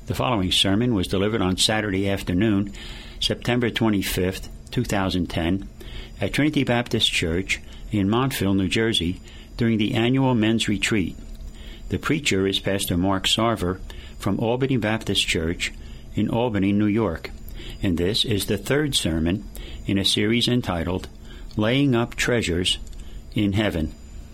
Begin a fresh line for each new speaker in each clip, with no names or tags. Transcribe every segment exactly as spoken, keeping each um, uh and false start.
The following sermon was delivered on Saturday afternoon, September twenty-fifth, two thousand ten, at Trinity Baptist Church in Montville, New Jersey, during the annual men's retreat. The preacher is Pastor Mark Sarver from Albany Baptist Church in Albany, New York, and this is the third sermon in a series entitled Laying Up Treasures in Heaven.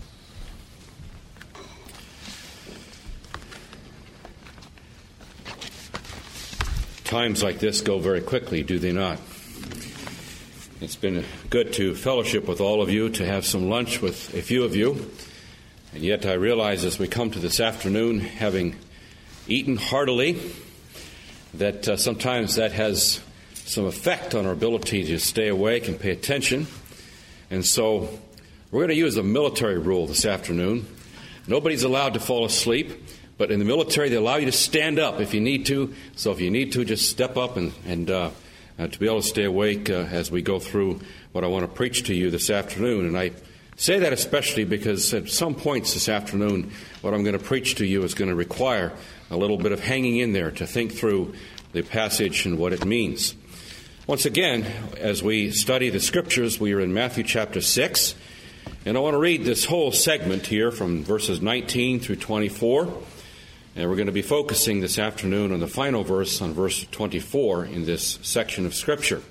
Times like this go very quickly, do they not? It's been good to fellowship with all of you, to have some lunch with a few of you. And yet I realize as we come to this afternoon, having eaten heartily, that uh, sometimes that has some effect on our ability to stay awake and pay attention. And so we're going to use a military rule this afternoon. Nobody's allowed to fall asleep. But in the military, they allow you to stand up if you need to. So if you need to, just step up and, and uh, uh, to be able to stay awake uh, as we go through what I want to preach to you this afternoon. And I say that especially because at some points this afternoon, what I'm going to preach to you is going to require a little bit of hanging in there to think through the passage and what it means. Once again, as we study the Scriptures, we are in Matthew chapter six. And I want to read this whole segment here from verses nineteen through twenty-four. And we're going to be focusing this afternoon on the final verse, on verse twenty-four in this section of Scripture.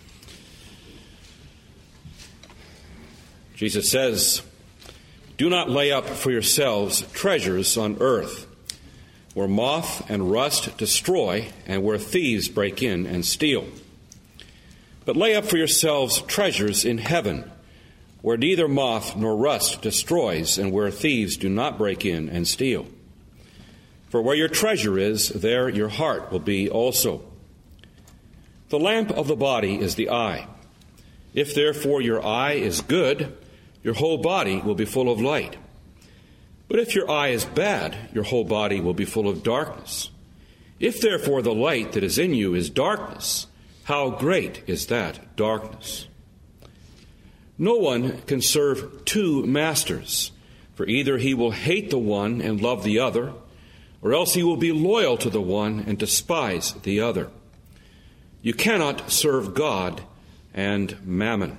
Jesus says, "Do not lay up for yourselves treasures on earth, where moth and rust destroy, and where thieves break in and steal. But lay up for yourselves treasures in heaven, where neither moth nor rust destroys, and where thieves do not break in and steal. For where your treasure is, there your heart will be also. The lamp of the body is the eye. If therefore your eye is good, your whole body will be full of light. But if your eye is bad, your whole body will be full of darkness. If therefore the light that is in you is darkness, how great is that darkness? No one can serve two masters, for either he will hate the one and love the other, or else he will be loyal to the one and despise the other. You cannot serve God and mammon."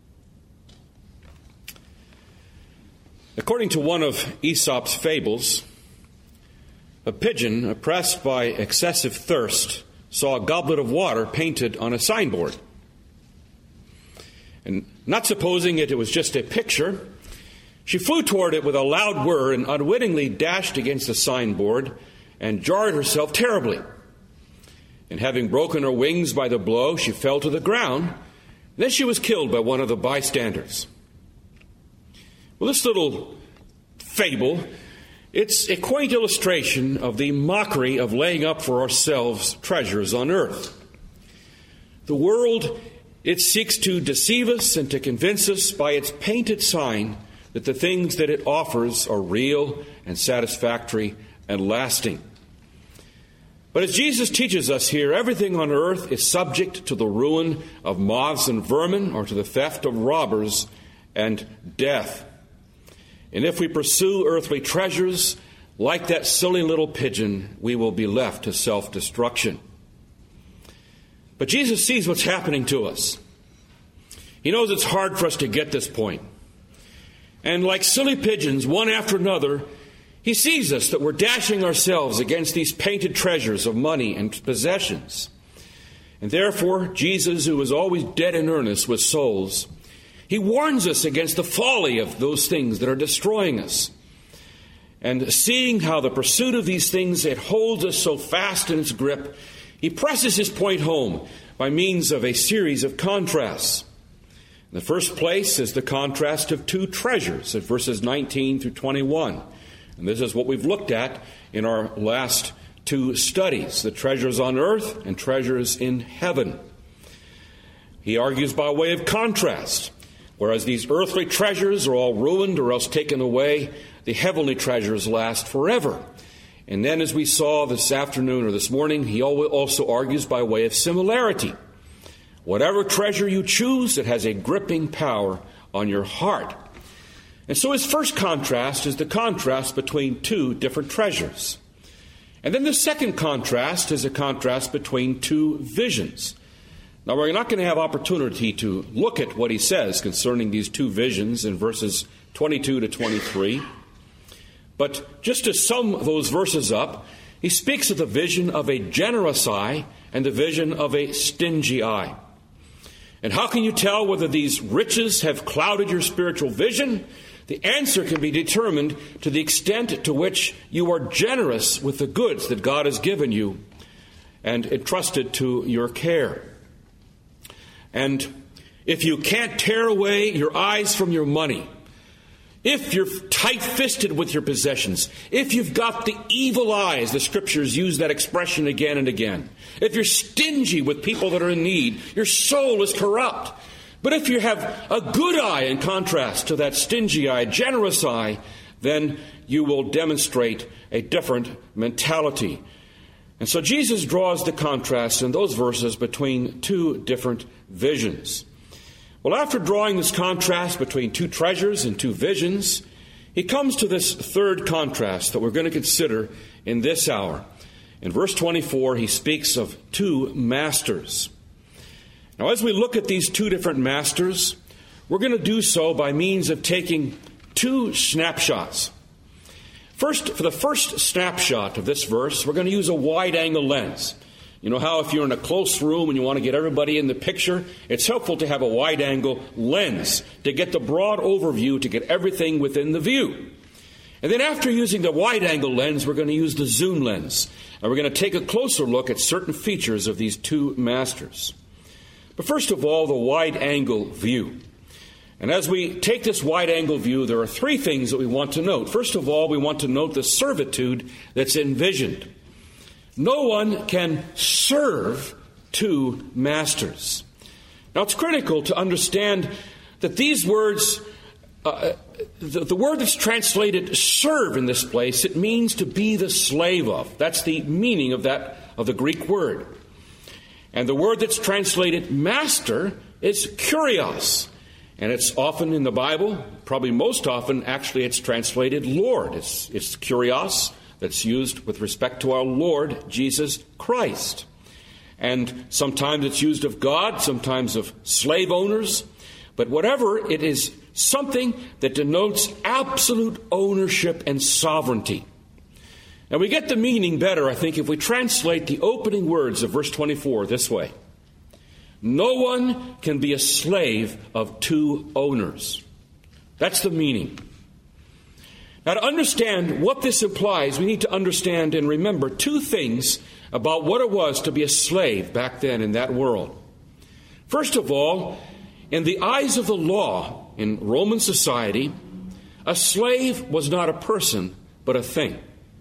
According to one of Aesop's fables, a pigeon oppressed by excessive thirst saw a goblet of water painted on a signboard. And not supposing it, it was just a picture, she flew toward it with a loud whir and unwittingly dashed against the signboard and jarred herself terribly. And having broken her wings by the blow, she fell to the ground. Then she was killed by one of the bystanders. Well, this little fable, it's a quaint illustration of the mockery of laying up for ourselves treasures on earth. The world, it seeks to deceive us and to convince us by its painted sign that the things that it offers are real and satisfactory and lasting. But as Jesus teaches us here, everything on earth is subject to the ruin of moths and vermin, or to the theft of robbers and death. And if we pursue earthly treasures, like that silly little pigeon, we will be left to self-destruction. But Jesus sees what's happening to us. He knows it's hard for us to get this point. And like silly pigeons, one after another, he sees us that we're dashing ourselves against these painted treasures of money and possessions. And therefore, Jesus, who is always dead in earnest with souls, he warns us against the folly of those things that are destroying us. And seeing how the pursuit of these things, it holds us so fast in its grip, he presses his point home by means of a series of contrasts. In the first place is the contrast of two treasures at verses nineteen through twenty-one. And this is what we've looked at in our last two studies, the treasures on earth and treasures in heaven. He argues by way of contrast. Whereas these earthly treasures are all ruined or else taken away, the heavenly treasures last forever. And then, as we saw this afternoon or this morning, he also argues by way of similarity. Whatever treasure you choose, it has a gripping power on your heart. And so his first contrast is the contrast between two different treasures. And then the second contrast is a contrast between two visions. Now, we're not going to have opportunity to look at what he says concerning these two visions in verses twenty-two to twenty-three. But just to sum those verses up, he speaks of the vision of a generous eye and the vision of a stingy eye. And how can you tell whether these riches have clouded your spiritual vision? The answer can be determined to the extent to which you are generous with the goods that God has given you and entrusted to your care. And if you can't tear away your eyes from your money, if you're tight-fisted with your possessions, if you've got the evil eyes, the Scriptures use that expression again and again, if you're stingy with people that are in need, your soul is corrupt. But if you have a good eye in contrast to that stingy eye, generous eye, then you will demonstrate a different mentality. And so Jesus draws the contrast in those verses between two different visions. Well, after drawing this contrast between two treasures and two visions, he comes to this third contrast that we're going to consider in this hour. In verse twenty-four, he speaks of two masters. Now, as we look at these two different masters, we're going to do so by means of taking two snapshots. First, for the first snapshot of this verse, we're going to use a wide-angle lens. You know how if you're in a close room and you want to get everybody in the picture, it's helpful to have a wide-angle lens to get the broad overview, to get everything within the view. And then after using the wide-angle lens, we're going to use the zoom lens. And we're going to take a closer look at certain features of these two masters. But first of all, the wide-angle view. And as we take this wide-angle view, there are three things that we want to note. First of all, we want to note the servitude that's envisioned. No one can serve two masters. Now, it's critical to understand that these words, uh, the, the word that's translated serve in this place, it means to be the slave of. That's the meaning of that, of the Greek word. And the word that's translated master is kurios. And it's often in the Bible, probably most often, actually, it's translated Lord. It's, it's kurios that's used with respect to our Lord Jesus Christ. And sometimes it's used of God, sometimes of slave owners. But whatever, it is something that denotes absolute ownership and sovereignty. Now, we get the meaning better, I think, if we translate the opening words of verse twenty-four this way. No one can be a slave of two owners. That's the meaning. Now, to understand what this implies, we need to understand and remember two things about what it was to be a slave back then in that world. First of all, in the eyes of the law in Roman society, a slave was not a person, but a thing.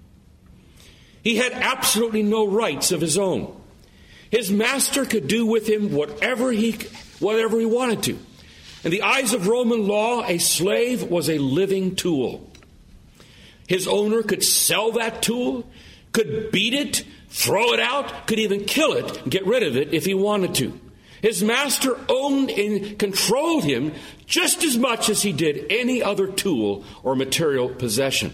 He had absolutely no rights of his own. His master could do with him whatever he, whatever he wanted to. In the eyes of Roman law, a slave was a living tool. His owner could sell that tool, could beat it, throw it out, could even kill it and get rid of it if he wanted to. His master owned and controlled him just as much as he did any other tool or material possession.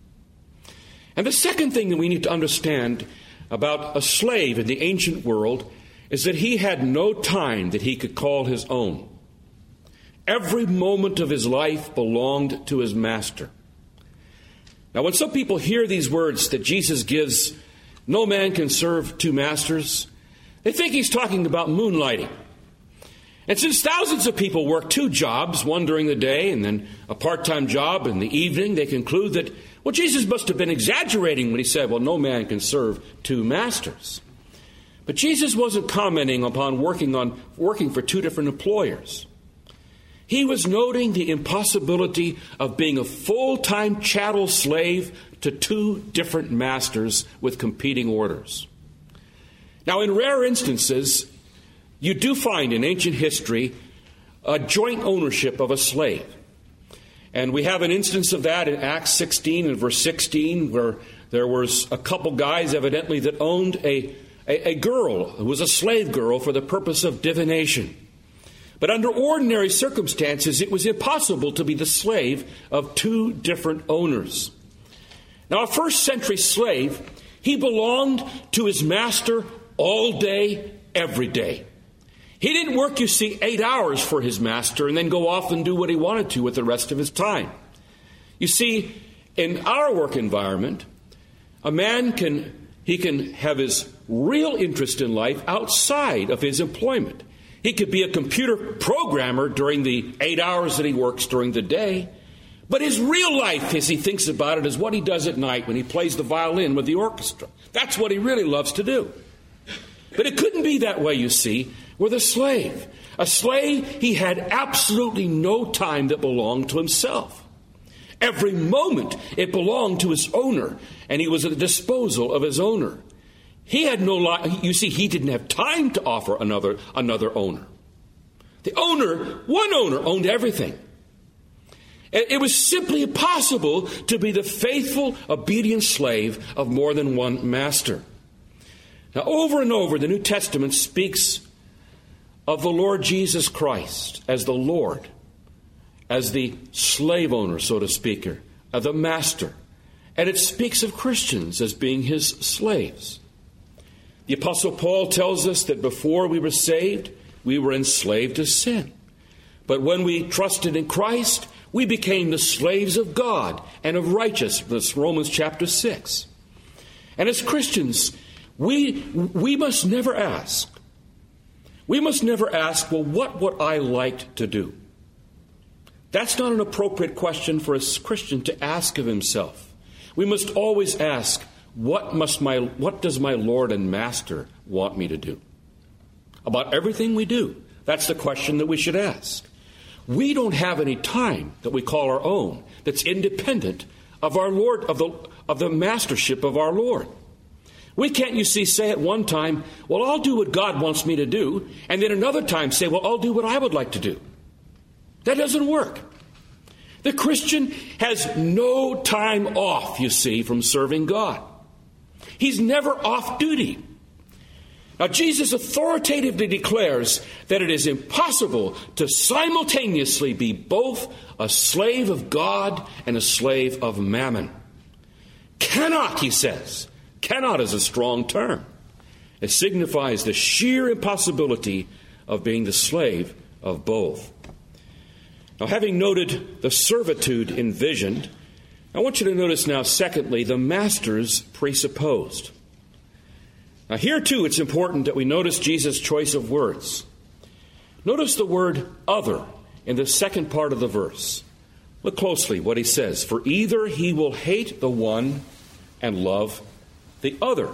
And the second thing that we need to understand about a slave in the ancient world is that he had no time that he could call his own. Every moment of his life belonged to his master. Now, when some people hear these words that Jesus gives, no man can serve two masters, they think he's talking about moonlighting. And since thousands of people work two jobs, one during the day and then a part-time job in the evening, they conclude that, well, Jesus must have been exaggerating when he said, well, no man can serve two masters. But Jesus wasn't commenting upon working on working for two different employers. He was noting the impossibility of being a full-time chattel slave to two different masters with competing orders. Now, in rare instances, you do find in ancient history a joint ownership of a slave. And we have an instance of that in Acts sixteen and verse sixteen, where there was a couple guys evidently that owned a, a, a girl who was a slave girl for the purpose of divination. But under ordinary circumstances, it was impossible to be the slave of two different owners. Now, a first century slave, He belonged to his master all day, every day. He didn't work, you see, eight hours for his master and then go off and do what he wanted to with the rest of his time. You see, in our work environment, a man can, he can have his real interest in life outside of his employment. He could be a computer programmer during the eight hours that he works during the day. But his real life, as he thinks about it, is what he does at night when he plays the violin with the orchestra. That's what he really loves to do. But it couldn't be that way, you see, with a slave. A slave, he had absolutely no time that belonged to himself. Every moment, it belonged to his owner, and he was at the disposal of his owner. He had no li- you see, he didn't have time to offer another, another owner. The owner, one owner, owned everything. It was simply impossible to be the faithful, obedient slave of more than one master. Now, over and over, the New Testament speaks of the Lord Jesus Christ as the Lord, as the slave owner, so to speak, of the master. And it speaks of Christians as being his slaves. The Apostle Paul tells us that before we were saved, we were enslaved to sin. But when we trusted in Christ, we became the slaves of God and of righteousness, Romans chapter six. And as Christians, we, we must never ask, we must never ask, well, what would I like to do? That's not an appropriate question for a Christian to ask of himself. We must always ask, what must my, what does my Lord and Master want me to do? About everything we do, that's the question that we should ask. We don't have any time that we call our own that's independent of our Lord, of the, of the mastership of our Lord. We can't, you see, say at one time, well, I'll do what God wants me to do, and then another time say, well, I'll do what I would like to do. That doesn't work. The Christian has no time off, you see, from serving God. He's never off duty. Now, Jesus authoritatively declares that it is impossible to simultaneously be both a slave of God and a slave of mammon. Cannot, he says. Cannot is a strong term. It signifies the sheer impossibility of being the slave of both. Now, having noted the servitude envisioned, I want you to notice now, secondly, the masters presupposed. Now, here too, it's important that we notice Jesus' choice of words. Notice the word other in the second part of the verse. Look closely what he says. For either he will hate the one and love the other.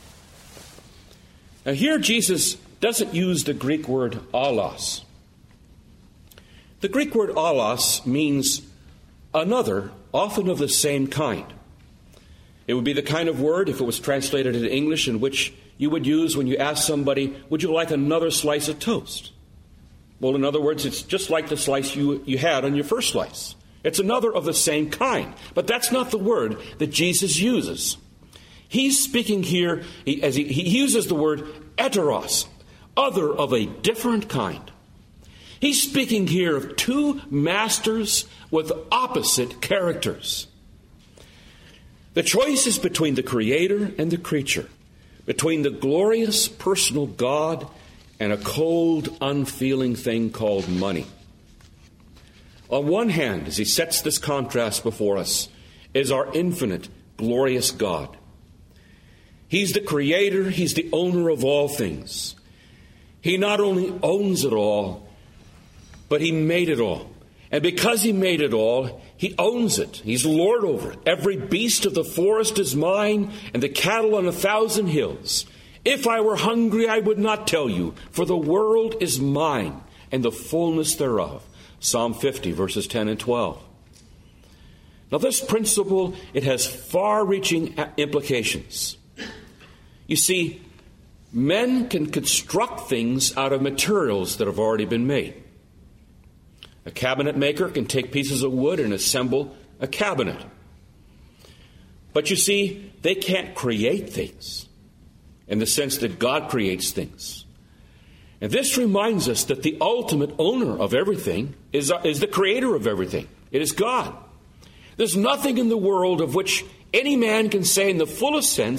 Now, here Jesus doesn't use the Greek word allos. The Greek word allos means another, often of the same kind. It would be the kind of word, if it was translated into English, in which you would use when you ask somebody, would you like another slice of toast? Well, in other words, it's just like the slice you, you had on your first slice. It's another of the same kind. But that's not the word that Jesus uses. He's speaking here, he, as he, he uses the word heteros, other of a different kind. He's speaking here of two masters with opposite characters. The choice is between the Creator and the creature, between the glorious personal God and a cold, unfeeling thing called money. On one hand, as he sets this contrast before us, is our infinite, glorious God. He's the Creator, He's the owner of all things. He not only owns it all, but He made it all. And because He made it all, He owns it. He's Lord over it. Every beast of the forest is mine, and the cattle on a thousand hills. If I were hungry, I would not tell you, for the world is mine, and the fullness thereof. Psalm fifty, verses ten and twelve. Now, this principle, it has far-reaching implications. You see, men can construct things out of materials that have already been made. A cabinet maker can take pieces of wood and assemble a cabinet. But you see, they can't create things in the sense that God creates things. And this reminds us that the ultimate owner of everything is, is the creator of everything. It is God. There's nothing in the world of which any man can say in the fullest sense,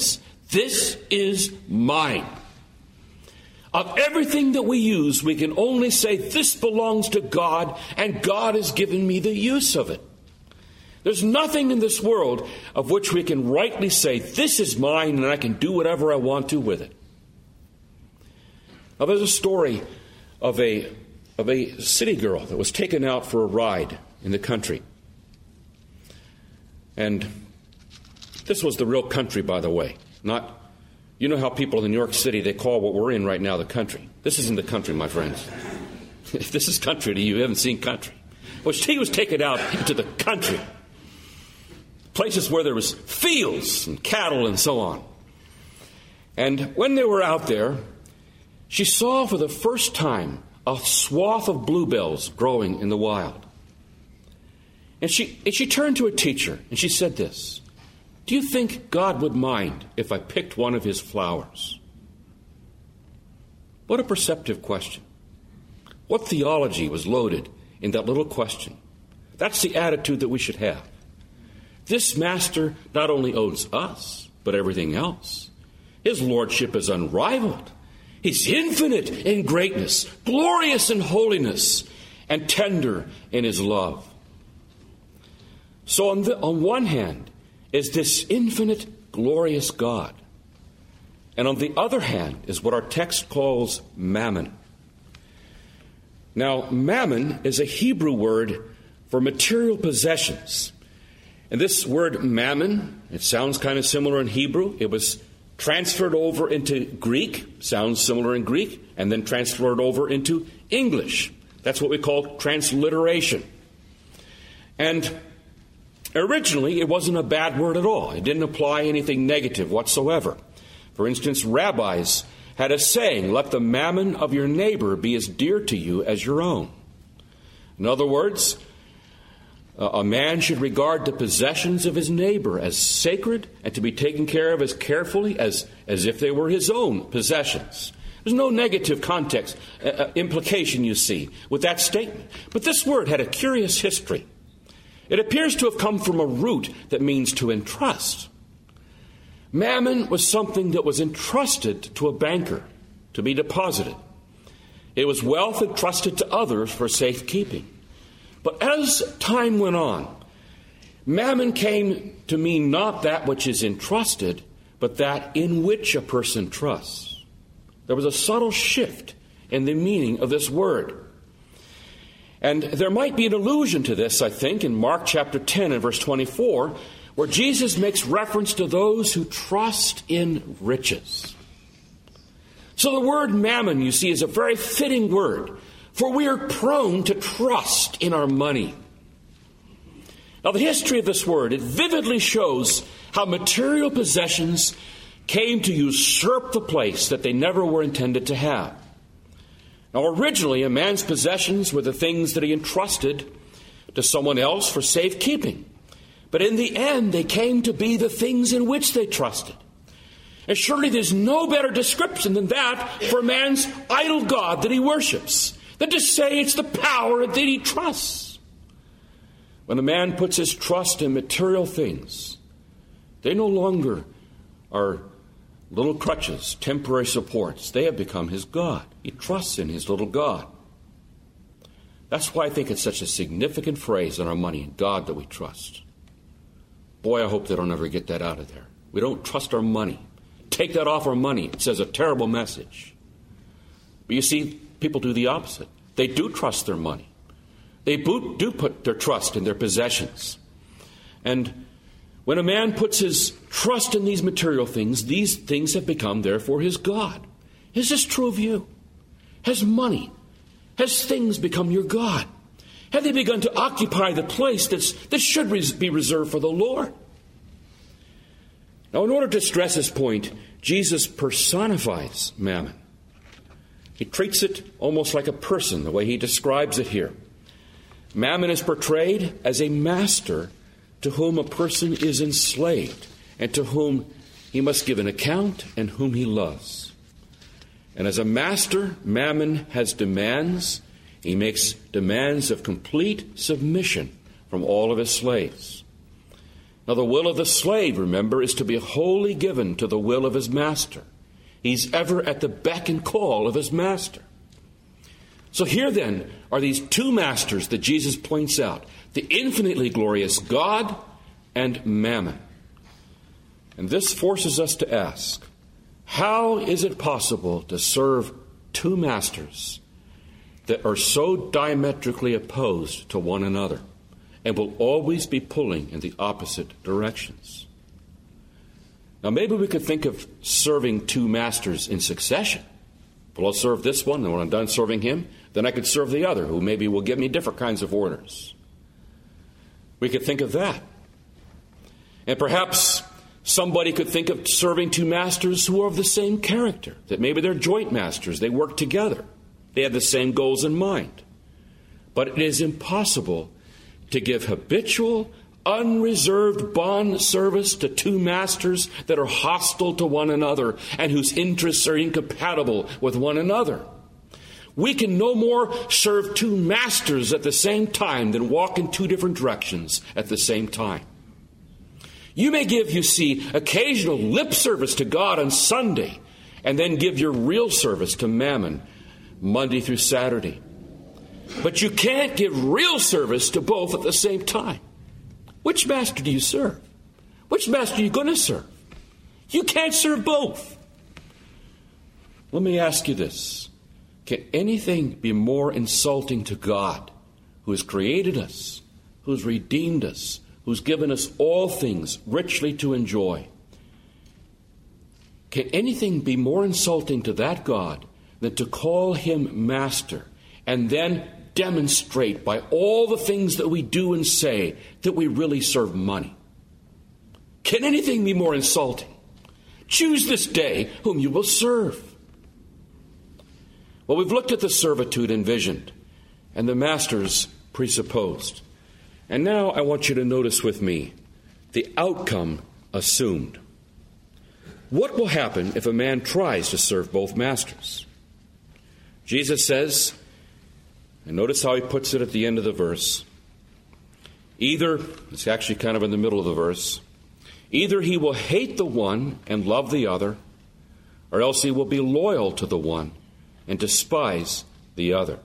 This is mine. Of everything that we use, we can only say this belongs to God, and God has given me the use of it. There's nothing in this world of which we can rightly say, this is mine and I can do whatever I want to with it. Now, there's a story of a, of a city girl that was taken out for a ride in the country. And this was the real country, by the way. Not, you know how people in New York City, they call what we're in right now the country. This isn't the country, my friends. If this is country to you, you haven't seen country. Well, she was taken out into the country. Places where there was fields and cattle and so on. And when they were out there, she saw for the first time a swath of bluebells growing in the wild. And she, and she turned to a teacher and she said this, do you think God would mind if I picked one of his flowers? What a perceptive question. What theology was loaded in that little question? That's the attitude that we should have. This master not only owns us, but everything else. His lordship is unrivaled. He's infinite in greatness, glorious in holiness, and tender in his love. So on, the, on one hand is this infinite, glorious God. And on the other hand is what our text calls mammon. Now, mammon is a Hebrew word for material possessions. And this word mammon, it sounds kind of similar in Hebrew. It was transferred over into Greek, sounds similar in Greek, and then transferred over into English. That's what we call transliteration. And originally, it wasn't a bad word at all. It didn't apply anything negative whatsoever. For instance, rabbis had a saying, let the mammon of your neighbor be as dear to you as your own. In other words, a man should regard the possessions of his neighbor as sacred and to be taken care of as carefully as, as if they were his own possessions. There's no negative context, uh, implication, you see, with that statement. But this word had a curious history. It appears to have come from a root that means to entrust. Mammon was something that was entrusted to a banker to be deposited. It was wealth entrusted to others for safekeeping. But as time went on, mammon came to mean not that which is entrusted, but that in which a person trusts. There was a subtle shift in the meaning of this word. And there might be an allusion to this, I think, in Mark chapter ten and verse twenty-four, where Jesus makes reference to those who trust in riches. So the word mammon, you see, is a very fitting word, for we are prone to trust in our money. Now, the history of this word, it vividly shows how material possessions came to usurp the place that they never were intended to have. Now, originally, a man's possessions were the things that he entrusted to someone else for safekeeping. But in the end, they came to be the things in which they trusted. And surely there's no better description than that for a man's idol god that he worships, than to say it's the power that he trusts. When a man puts his trust in material things, they no longer are little crutches, temporary supports. They have become his God. He trusts in his little God. That's why I think it's such a significant phrase in our money, in God that we trust. Boy, I hope they don't ever get that out of there. We don't trust our money. Take that off our money. It says a terrible message. But you see, people do the opposite. They do trust their money. They do put their trust in their possessions. And when a man puts his trust in these material things, these things have become, therefore, his God. Is this true of you? Has money, has things become your God? Have they begun to occupy the place that's, that should res- be reserved for the Lord? Now, in order to stress this point, Jesus personifies mammon. He treats it almost like a person, the way he describes it here. Mammon is portrayed as a master to whom a person is enslaved and to whom he must give an account and whom he loves. And as a master, mammon has demands. He makes demands of complete submission from all of his slaves. Now, the will of the slave, remember, is to be wholly given to the will of his master. He's ever at the beck and call of his master. So here then are these two masters that Jesus points out, the infinitely glorious God and Mammon. And this forces us to ask, how is it possible to serve two masters that are so diametrically opposed to one another and will always be pulling in the opposite directions? Now, maybe we could think of serving two masters in succession. Well, I'll serve this one, and when I'm done serving him, then I could serve the other, who maybe will give me different kinds of orders. We could think of that. And perhaps somebody could think of serving two masters who are of the same character, that maybe they're joint masters, they work together, they have the same goals in mind. But it is impossible to give habitual, unreserved bond service to two masters that are hostile to one another and whose interests are incompatible with one another. We can no more serve two masters at the same time than walk in two different directions at the same time. You may give, you see, occasional lip service to God on Sunday and then give your real service to Mammon Monday through Saturday. But you can't give real service to both at the same time. Which master do you serve? Which master are you going to serve? You can't serve both. Let me ask you this. Can anything be more insulting to God, who has created us, who has redeemed us, who's given us all things richly to enjoy? Can anything be more insulting to that God than to call him master and then demonstrate by all the things that we do and say that we really serve money? Can anything be more insulting? Choose this day whom you will serve. Well, we've looked at the servitude envisioned and the masters presupposed. And now I want you to notice with me the outcome assumed. What will happen if a man tries to serve both masters? Jesus says, and notice how he puts it at the end of the verse, either, it's actually kind of in the middle of the verse, either he will hate the one and love the other, or else he will be loyal to the one and despise the other.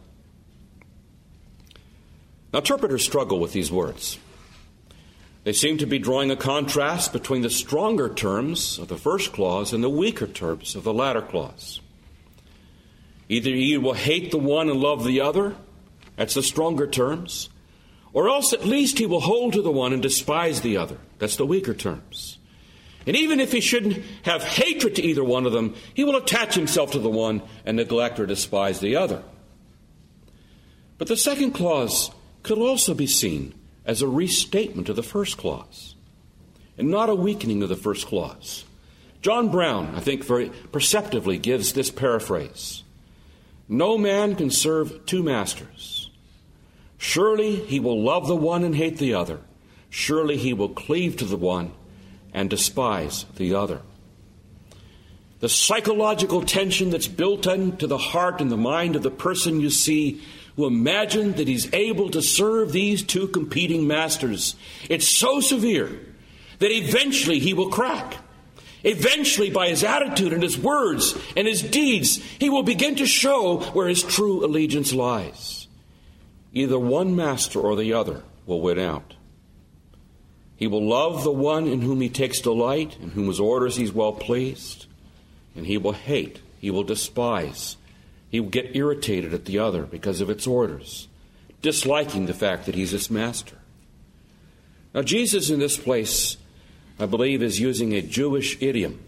Now, interpreters struggle with these words. They seem to be drawing a contrast between the stronger terms of the first clause and the weaker terms of the latter clause. Either he will hate the one and love the other, that's the stronger terms, or else at least he will hold to the one and despise the other, that's the weaker terms. And even if he shouldn't have hatred to either one of them, he will attach himself to the one and neglect or despise the other. But the second clause could also be seen as a restatement of the first clause, and not a weakening of the first clause. John Brown, I think, very perceptively gives this paraphrase. No man can serve two masters. Surely he will love the one and hate the other. Surely he will cleave to the one and despise the other. The psychological tension that's built into the heart and the mind of the person you see who imagine that he's able to serve these two competing masters, it's so severe that eventually he will crack. Eventually, by his attitude and his words and his deeds, he will begin to show where his true allegiance lies. Either one master or the other will win out. He will love the one in whom he takes delight, in whose orders he's well pleased, and he will hate, he will despise, he will get irritated at the other because of its orders, disliking the fact that he's its master. Now, Jesus in this place, I believe, is using a Jewish idiom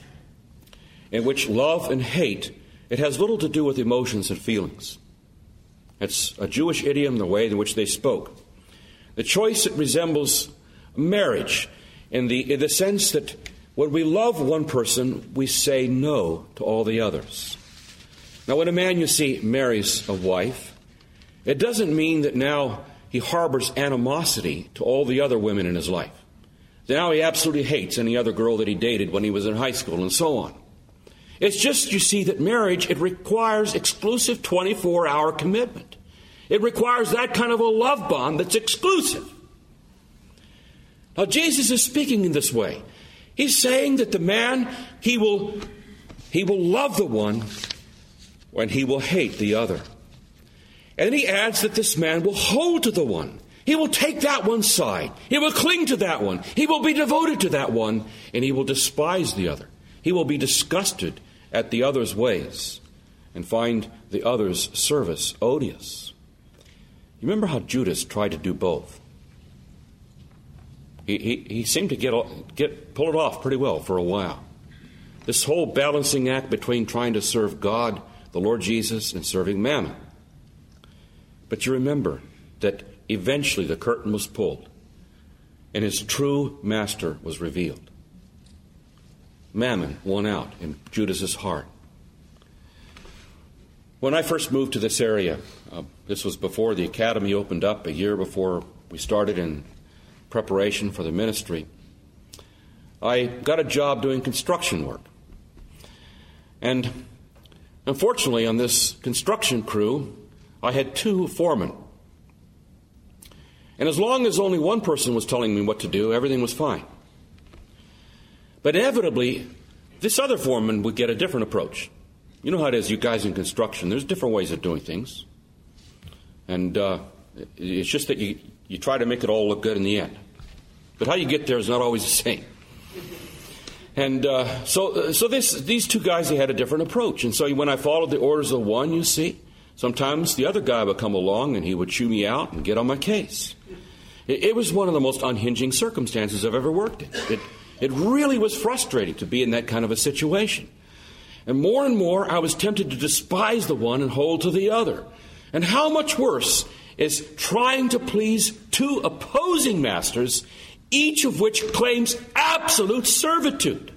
in which love and hate, it has little to do with emotions and feelings. It's a Jewish idiom, the way in which they spoke. The choice, it resembles marriage in the, in the sense that when we love one person, we say no to all the others. Now, when a man, you see, marries a wife, it doesn't mean that now he harbors animosity to all the other women in his life. Now he absolutely hates any other girl that he dated when he was in high school and so on. It's just, you see, that marriage, it requires exclusive twenty-four hour commitment. It requires that kind of a love bond that's exclusive. Now, Jesus is speaking in this way. He's saying that the man, he will, he will love the one when he will hate the other. And he adds that this man will hold to the one. He will take that one's side. He will cling to that one. He will be devoted to that one, and he will despise the other. He will be disgusted at the other's ways and find the other's service odious. You remember how Judas tried to do both? He, he, he seemed to get, get pull it off pretty well for a while. This whole balancing act between trying to serve God, the Lord Jesus, and serving Mammon. But you remember that eventually the curtain was pulled and his true master was revealed. Mammon won out in Judas's heart. When I first moved to this area, uh, this was before the academy opened up, a year before we started in preparation for the ministry, I got a job doing construction work. And unfortunately, on this construction crew, I had two foremen. And as long as only one person was telling me what to do, everything was fine. But inevitably, this other foreman would get a different approach. You know how it is, you guys in construction, there's different ways of doing things. And uh, it's just that you, you try to make it all look good in the end. But how you get there is not always the same. And uh, so so this, these two guys, they had a different approach. And so when I followed the orders of one, you see, sometimes the other guy would come along and he would chew me out and get on my case. It, it was one of the most unhinging circumstances I've ever worked in. It, it really was frustrating to be in that kind of a situation. And more and more, I was tempted to despise the one and hold to the other. And how much worse is trying to please two opposing masters, each of which claims absolute servitude.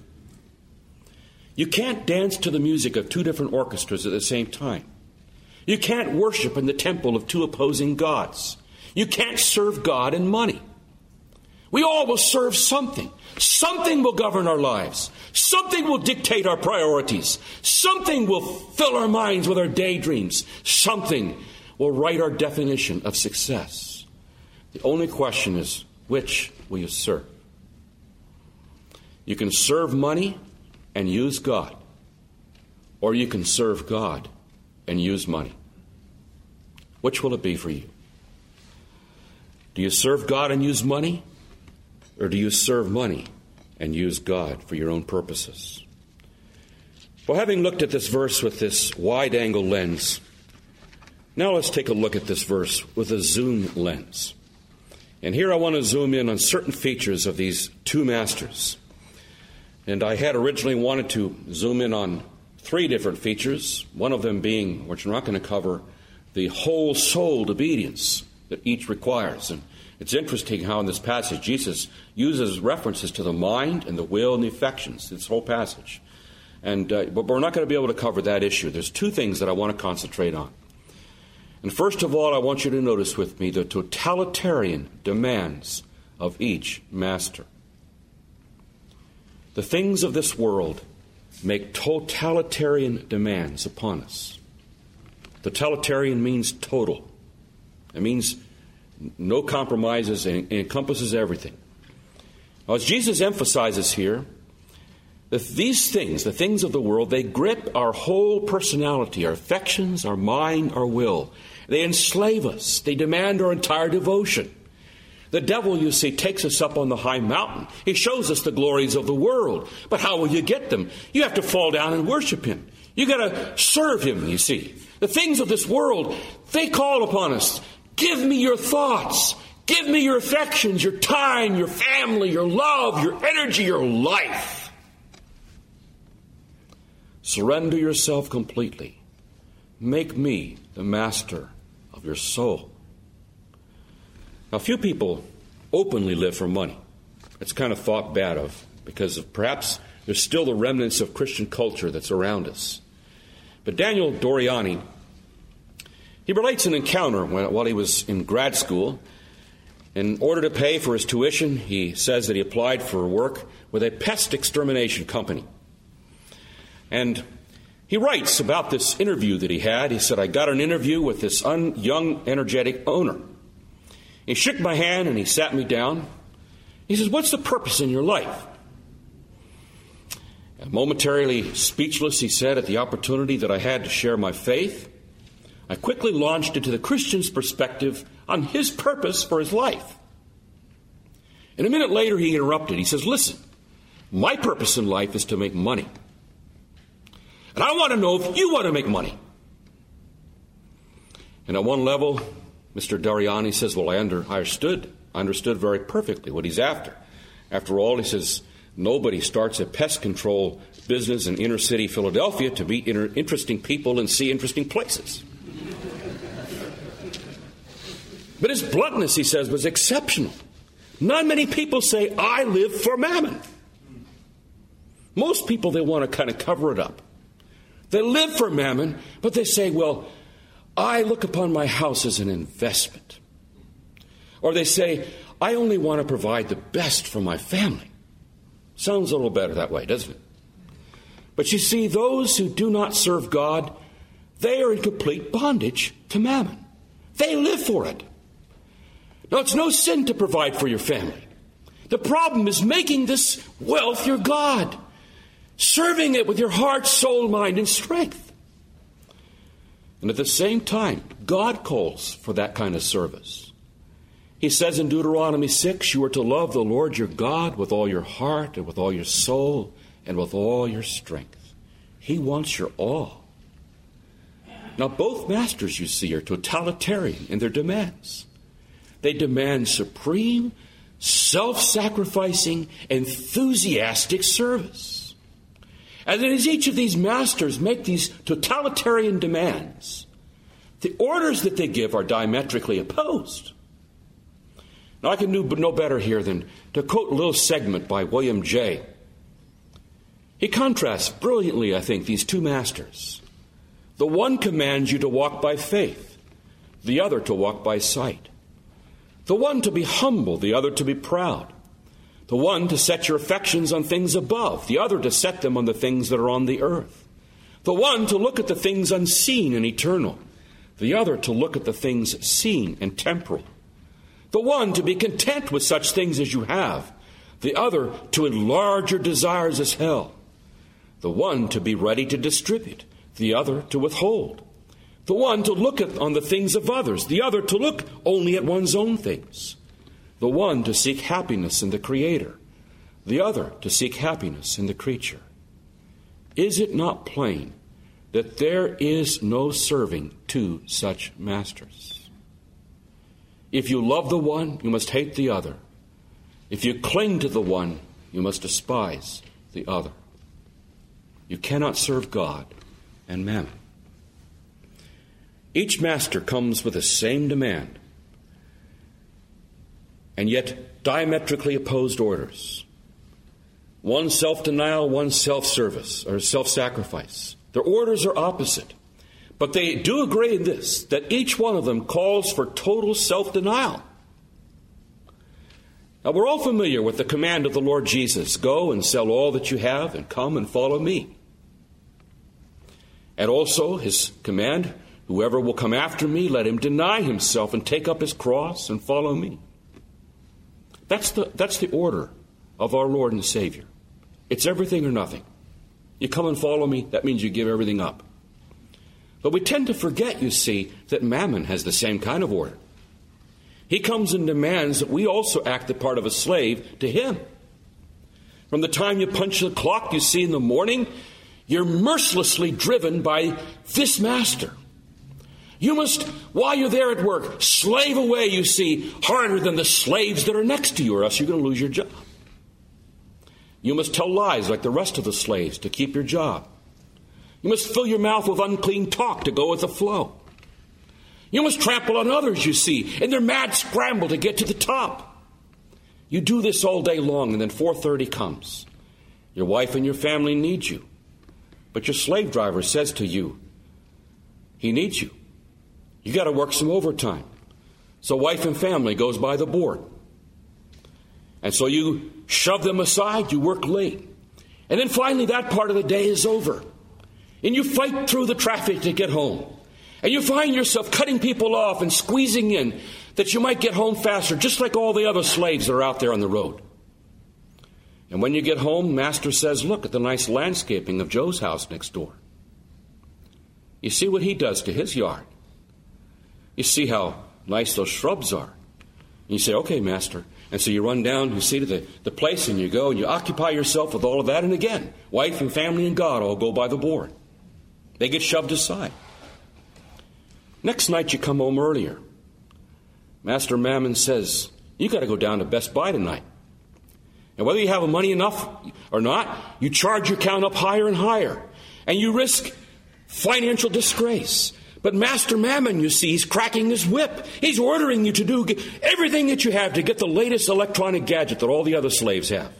You can't dance to the music of two different orchestras at the same time. You can't worship in the temple of two opposing gods. You can't serve God and money. We all will serve something. Something will govern our lives. Something will dictate our priorities. Something will fill our minds with our daydreams. Something will write our definition of success. The only question is, which will you serve? You can serve money and use God, or you can serve God and use money. Which will it be for you? Do you serve God and use money? Or do you serve money and use God for your own purposes? Well, having looked at this verse with this wide-angle lens, now let's take a look at this verse with a zoom lens. And here I want to zoom in on certain features of these two masters. And I had originally wanted to zoom in on three different features, one of them being, which we're not going to cover, the whole-souled obedience that each requires. And it's interesting how in this passage Jesus uses references to the mind and the will and the affections, this whole passage. And uh, but we're not going to be able to cover that issue. There's two things that I want to concentrate on. And first of all, I want you to notice with me the totalitarian demands of each master. The things of this world make totalitarian demands upon us. Totalitarian means total. It means no compromises and encompasses everything. Now, as Jesus emphasizes here, that these things, the things of the world, they grip our whole personality, our affections, our mind, our will. They enslave us. They demand our entire devotion. The devil, you see, takes us up on the high mountain. He shows us the glories of the world. But how will you get them? You have to fall down and worship him. You got to serve him, you see. The things of this world, they call upon us. Give me your thoughts. Give me your affections, your time, your family, your love, your energy, your life. Surrender yourself completely. Make me the master of your soul. Now, few people openly live for money. It's kind of thought bad of because of perhaps there's still the remnants of Christian culture that's around us. But Daniel Doriani, he relates an encounter when, while he was in grad school. In order to pay for his tuition, he says that he applied for work with a pest extermination company. And he writes about this interview that he had. He said, I got an interview with this un- young, energetic owner. He shook my hand and he sat me down. He says, what's the purpose in your life? And momentarily speechless, he said, at the opportunity that I had to share my faith, I quickly launched into the Christian's perspective on his purpose for his life. And a minute later, he interrupted. He says, listen, my purpose in life is to make money. And I want to know if you want to make money. And at one level, Mister Dariani says, well, I, under, I understood. I understood very perfectly what he's after. After all, he says, nobody starts a pest control business in inner city Philadelphia to meet inter- interesting people and see interesting places. But his bluntness, he says, was exceptional. Not many people say, I live for mammon. Most people, they want to kind of cover it up. They live for mammon, but they say, well, I look upon my house as an investment. Or they say, I only want to provide the best for my family. Sounds a little better that way, doesn't it? But you see, those who do not serve God, they are in complete bondage to mammon. They live for it. Now, it's no sin to provide for your family. The problem is making this wealth your God, serving it with your heart, soul, mind, and strength. And at the same time, God calls for that kind of service. He says in Deuteronomy six, you are to love the Lord your God with all your heart and with all your soul and with all your strength. He wants your all. Now, both masters, you see, are totalitarian in their demands. They demand supreme, self-sacrificing, enthusiastic service. And as each of these masters make these totalitarian demands, the orders that they give are diametrically opposed. Now, I can do no better here than to quote a little segment by William Jay. He contrasts brilliantly, I think, these two masters. The one commands you to walk by faith, the other to walk by sight. The one to be humble, the other to be proud. The one to set your affections on things above, the other to set them on the things that are on the earth. The one to look at the things unseen and eternal, the other to look at the things seen and temporal. The one to be content with such things as you have, the other to enlarge your desires as hell. The one to be ready to distribute, the other to withhold. The one to look at, on the things of others, the other to look only at one's own things. The one to seek happiness in the Creator, the other to seek happiness in the creature. Is it not plain that there is no serving two such masters? If you love the one, you must hate the other. If you cling to the one, you must despise the other. You cannot serve God and mammon. Each master comes with the same demand, and yet diametrically opposed orders. One self-denial, one self-service, or self-sacrifice. Their orders are opposite, but they do agree in this, that each one of them calls for total self-denial. Now, we're all familiar with the command of the Lord Jesus, go and sell all that you have and come and follow me. And also his command, whoever will come after me, let him deny himself and take up his cross and follow me. That's the, that's the order of our Lord and Savior. It's everything or nothing. You come and follow me, that means you give everything up. But we tend to forget, you see, that mammon has the same kind of order. He comes and demands that we also act the part of a slave to him. From the time you punch the clock, you see in the morning, you're mercilessly driven by this master. You must, while you're there at work, slave away, you see, harder than the slaves that are next to you, or else you're going to lose your job. You must tell lies like the rest of the slaves to keep your job. You must fill your mouth with unclean talk to go with the flow. You must trample on others, you see, in their mad scramble to get to the top. You do this all day long, and then four thirty comes. Your wife and your family need you. But your slave driver says to you, he needs you. You got to work some overtime. So wife and family goes by the board. And so you shove them aside, you work late. And then finally that part of the day is over. And you fight through the traffic to get home. And you find yourself cutting people off and squeezing in that you might get home faster, just like all the other slaves that are out there on the road. And when you get home, master says, look at the nice landscaping of Joe's house next door. You see what he does to his yard. You see how nice those shrubs are. And you say, okay, master. And so you run down, you see to the, the place, and you go and you occupy yourself with all of that. And again, wife and family and God all go by the board. They get shoved aside. Next night you come home earlier. Master Mammon says, you got to go down to Best Buy tonight. And whether you have money enough or not, you charge your count up higher and higher. And you risk financial disgrace. But Master Mammon, you see, he's cracking his whip. He's ordering you to do everything that you have to get the latest electronic gadget that all the other slaves have.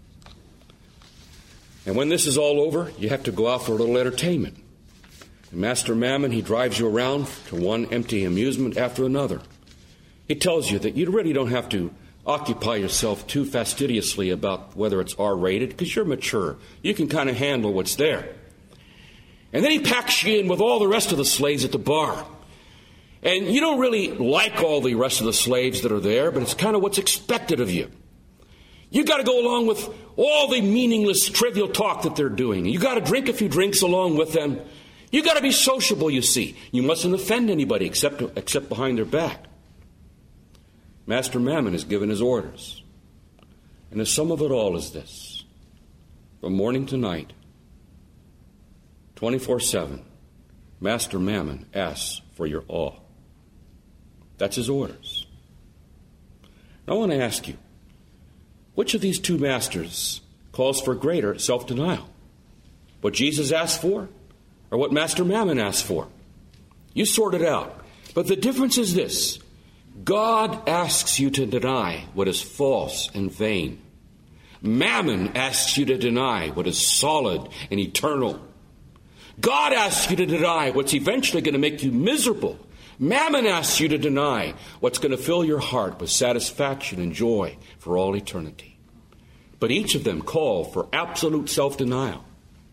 And when this is all over, you have to go out for a little entertainment. And Master Mammon, he drives you around to one empty amusement after another. He tells you that you really don't have to occupy yourself too fastidiously about whether it's R-rated, because you're mature. You can kind of handle what's there. And then he packs you in with all the rest of the slaves at the bar. And you don't really like all the rest of the slaves that are there, but it's kind of what's expected of you. You got to go along with all the meaningless, trivial talk that they're doing. You got to drink a few drinks along with them. You got to be sociable, you see. You mustn't offend anybody except, except behind their back. Master Mammon has given his orders. And the sum of it all is this. From morning to night, twenty-four seven, Master Mammon asks for your awe. That's his orders. Now I want to ask you, which of these two masters calls for greater self-denial? What Jesus asked for, or what Master Mammon asked for? You sort it out. But the difference is this. God asks you to deny what is false and vain. Mammon asks you to deny what is solid and eternal. God asks you to deny what's eventually going to make you miserable. Mammon asks you to deny what's going to fill your heart with satisfaction and joy for all eternity. But each of them call for absolute self-denial.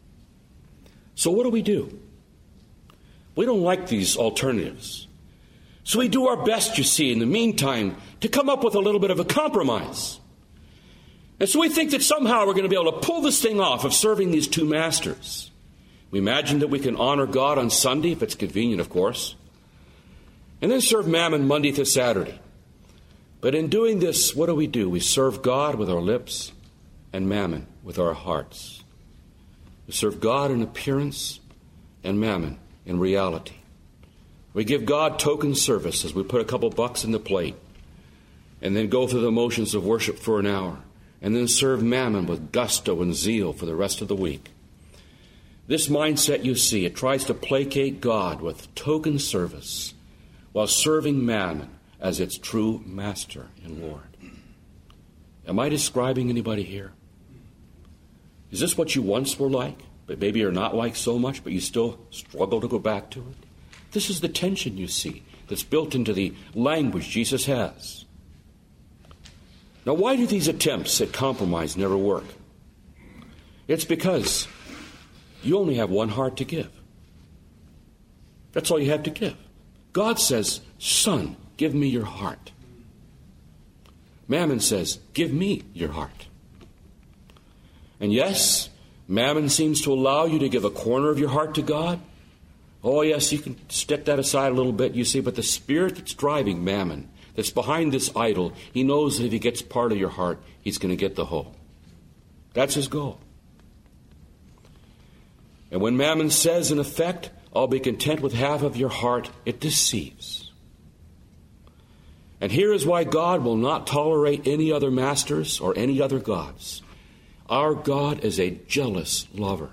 So what do we do? We don't like these alternatives. So we do our best, you see, in the meantime, to come up with a little bit of a compromise. And so we think that somehow we're going to be able to pull this thing off of serving these two masters. We imagine that we can honor God on Sunday, if it's convenient, of course, and then serve Mammon Monday to Saturday. But in doing this, what do we do? We serve God with our lips and Mammon with our hearts. We serve God in appearance and Mammon in reality. We give God token service as we put a couple bucks in the plate and then go through the motions of worship for an hour and then serve Mammon with gusto and zeal for the rest of the week. This mindset, you see, it tries to placate God with token service while serving Mammon as its true master and Lord. Am I describing anybody here? Is this what you once were like, but maybe you're not like so much, but you still struggle to go back to it? This is the tension, you see, that's built into the language Jesus has. Now, why do these attempts at compromise never work? It's because you only have one heart to give. That's all you have to give. God says, son, give me your heart. Mammon says, give me your heart. And yes, Mammon seems to allow you to give a corner of your heart to God. Oh, yes, you can step that aside a little bit, you see, but the spirit that's driving Mammon, that's behind this idol, he knows that if he gets part of your heart, he's going to get the whole. That's his goal. And when Mammon says, in effect, I'll be content with half of your heart, it deceives. And here is why God will not tolerate any other masters or any other gods. Our God is a jealous lover.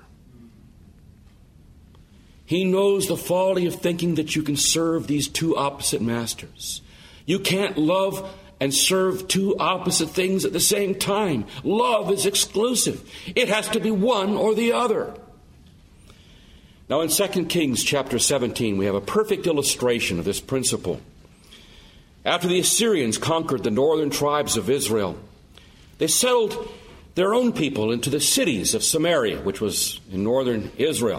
He knows the folly of thinking that you can serve these two opposite masters. You can't love and serve two opposite things at the same time. Love is exclusive. It has to be one or the other. Now in Second Kings chapter seventeen, we have a perfect illustration of this principle. After the Assyrians conquered the northern tribes of Israel, they settled their own people into the cities of Samaria, which was in northern Israel.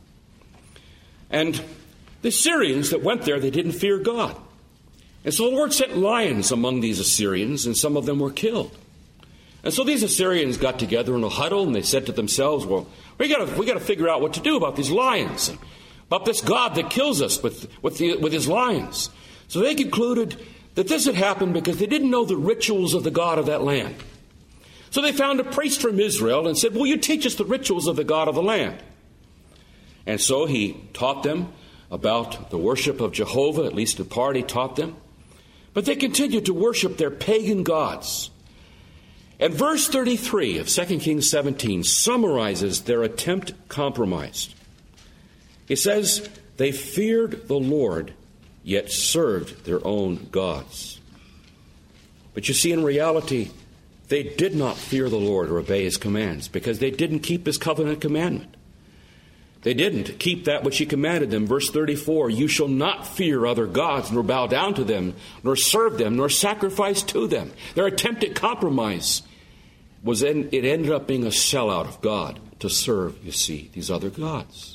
And the Assyrians that went there, they didn't fear God. And so the Lord sent lions among these Assyrians, and some of them were killed. And so these Assyrians got together in a huddle, and they said to themselves, well, we got we got to figure out what to do about these lions, and about this God that kills us with, with, the, with his lions. So they concluded that this had happened because they didn't know the rituals of the God of that land. So they found a priest from Israel and said, will you teach us the rituals of the God of the land? And so he taught them about the worship of Jehovah, at least in part he taught them. But they continued to worship their pagan gods. And verse thirty-three of Second Kings seventeen summarizes their attempt compromised. It says, they feared the Lord, yet served their own gods. But you see, in reality, they did not fear the Lord or obey his commands because they didn't keep his covenant commandment. They didn't keep that which he commanded them. Verse thirty-four, you shall not fear other gods, nor bow down to them, nor serve them, nor sacrifice to them. Their attempt at compromise was in, it ended up being a sellout of God to serve, you see, these other gods.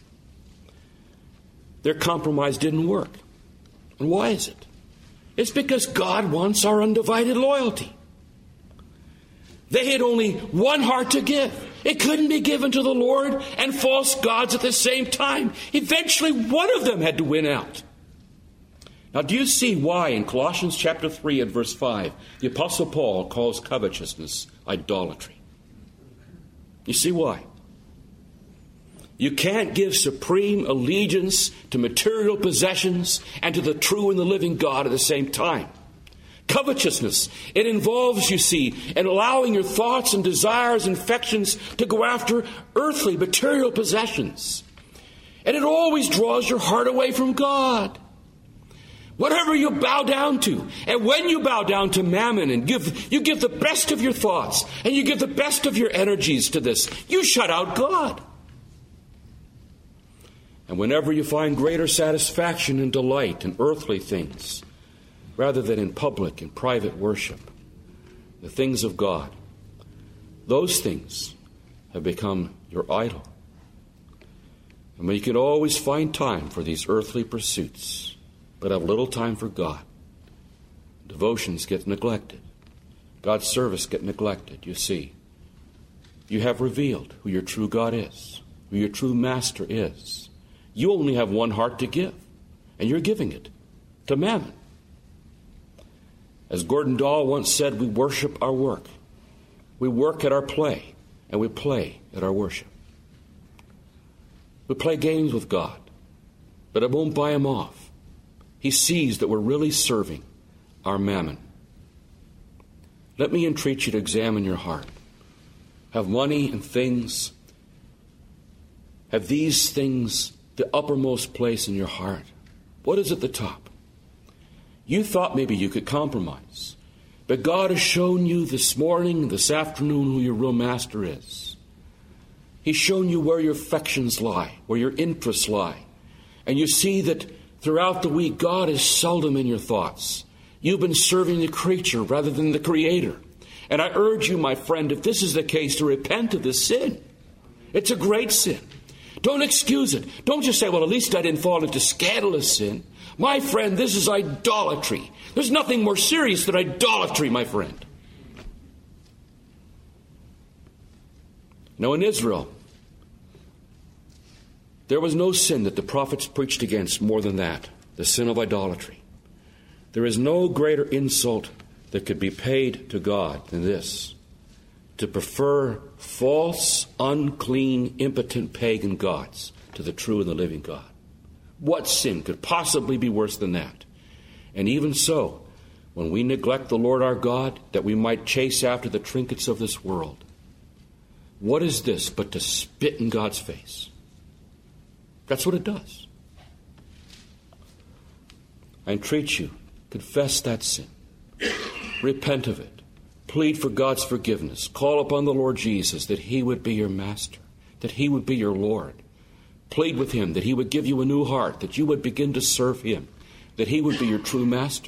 Their compromise didn't work. And why is it? It's because God wants our undivided loyalty. They had only one heart to give. It couldn't be given to the Lord and false gods at the same time. Eventually, one of them had to win out. Now, do you see why in Colossians chapter three and verse five, the Apostle Paul calls covetousness idolatry? You see why? You can't give supreme allegiance to material possessions and to the true and the living God at the same time. Covetousness, it involves, you see, in allowing your thoughts and desires and affections to go after earthly, material possessions. And it always draws your heart away from God. Whatever you bow down to, and when you bow down to mammon and give, you give the best of your thoughts, and you give the best of your energies to this, you shut out God. And whenever you find greater satisfaction and delight in earthly things, rather than in public and private worship, the things of God, those things have become your idol. And when you can always find time for these earthly pursuits, but have little time for God, devotions get neglected. God's service get neglected, you see. You have revealed who your true God is, who your true master is. You only have one heart to give, and you're giving it to mammon. As Gordon Dahl once said, we worship our work. We work at our play, and we play at our worship. We play games with God, but it won't buy him off. He sees that we're really serving our mammon. Let me entreat you to examine your heart. Have money and things, have these things the uppermost place in your heart? What is at the top? You thought maybe you could compromise, but God has shown you this morning, this afternoon, who your real master is. He's shown you where your affections lie, where your interests lie. And you see that throughout the week, God is seldom in your thoughts. You've been serving the creature rather than the Creator. And I urge you, my friend, if this is the case, to repent of this sin. It's a great sin. Don't excuse it. Don't just say, well, at least I didn't fall into scandalous sin. My friend, this is idolatry. There's nothing more serious than idolatry, my friend. Now, in Israel, there was no sin that the prophets preached against more than that, the sin of idolatry. There is no greater insult that could be paid to God than this, to prefer false, unclean, impotent pagan gods to the true and the living God. What sin could possibly be worse than that? And even so, when we neglect the Lord our God, that we might chase after the trinkets of this world, what is this but to spit in God's face? That's what it does. I entreat you, confess that sin. Repent of it. Plead for God's forgiveness. Call upon the Lord Jesus that he would be your master, that he would be your Lord. Plead with him that he would give you a new heart, that you would begin to serve him, that he would be your true master.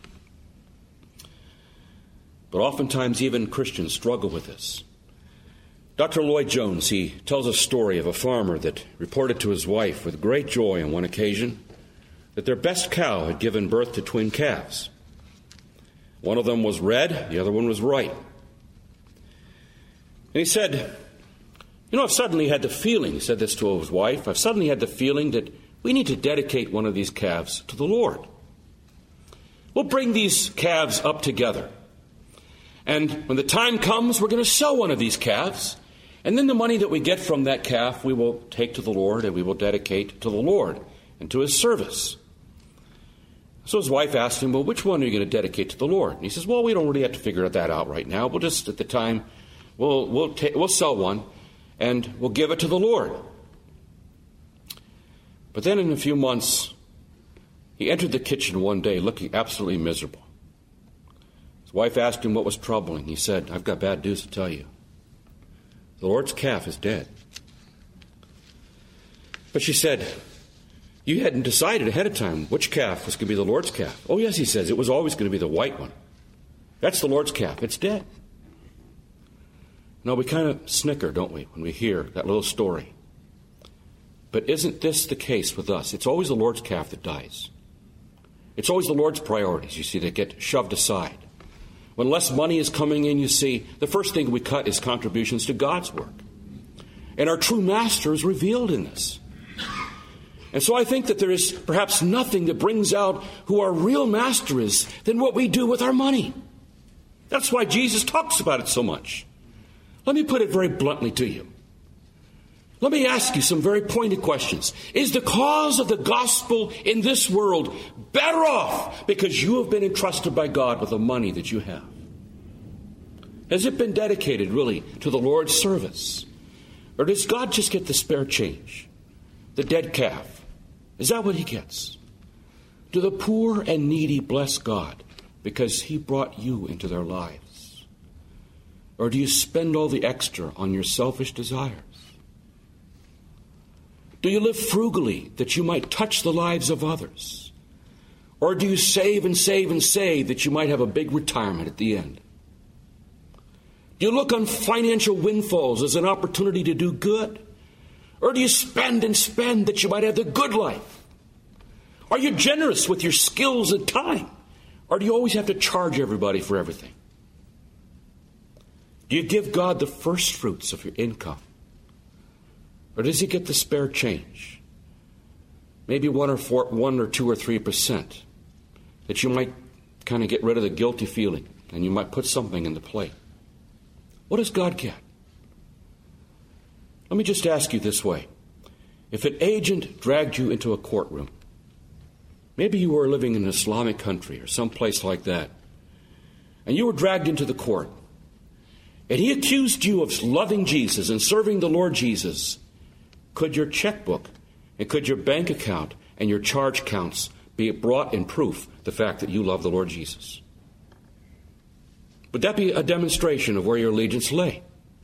But oftentimes even Christians struggle with this. Doctor Lloyd Jones, he tells a story of a farmer that reported to his wife with great joy on one occasion that their best cow had given birth to twin calves. One of them was red, the other one was white. And he said, you know, I've suddenly had the feeling, he said this to his wife, I've suddenly had the feeling that we need to dedicate one of these calves to the Lord. We'll bring these calves up together. And when the time comes, we're going to sell one of these calves. And then the money that we get from that calf, we will take to the Lord and we will dedicate to the Lord and to his service. So his wife asked him, well, which one are you going to dedicate to the Lord? And he says, well, we don't really have to figure that out right now. We'll just, at the time, we'll, we'll, ta- we'll sell one and we'll give it to the Lord. But then in a few months, he entered the kitchen one day looking absolutely miserable. His wife asked him what was troubling. He said, I've got bad news to tell you. The Lord's calf is dead. But she said, you hadn't decided ahead of time which calf was going to be the Lord's calf. Oh, yes, he says, it was always going to be the white one. That's the Lord's calf. It's dead. Now, we kind of snicker, don't we, when we hear that little story. But isn't this the case with us? It's always the Lord's calf that dies. It's always the Lord's priorities, you see, that get shoved aside. When less money is coming in, you see, the first thing we cut is contributions to God's work. And our true master is revealed in this. And so I think that there is perhaps nothing that brings out who our real master is than what we do with our money. That's why Jesus talks about it so much. Let me put it very bluntly to you. Let me ask you some very pointed questions. Is the cause of the gospel in this world better off because you have been entrusted by God with the money that you have? Has it been dedicated really to the Lord's service? Or does God just get the spare change? The dead calf? Is that what he gets? Do the poor and needy bless God because he brought you into their lives? Or do you spend all the extra on your selfish desires? Do you live frugally that you might touch the lives of others? Or do you save and save and save that you might have a big retirement at the end? Do you look on financial windfalls as an opportunity to do good? Or do you spend and spend that you might have the good life? Are you generous with your skills and time? Or do you always have to charge everybody for everything? Do you give God the first fruits of your income? Or does he get the spare change? Maybe one or four, one or two or three percent that you might kind of get rid of the guilty feeling and you might put something in the plate. What does God get? Let me just ask you this way. If an agent dragged you into a courtroom, maybe you were living in an Islamic country or someplace like that, and you were dragged into the court, and he accused you of loving Jesus and serving the Lord Jesus, could your checkbook and could your bank account and your charge counts be brought in proof the fact that you love the Lord Jesus? Would that be a demonstration of where your allegiance lay?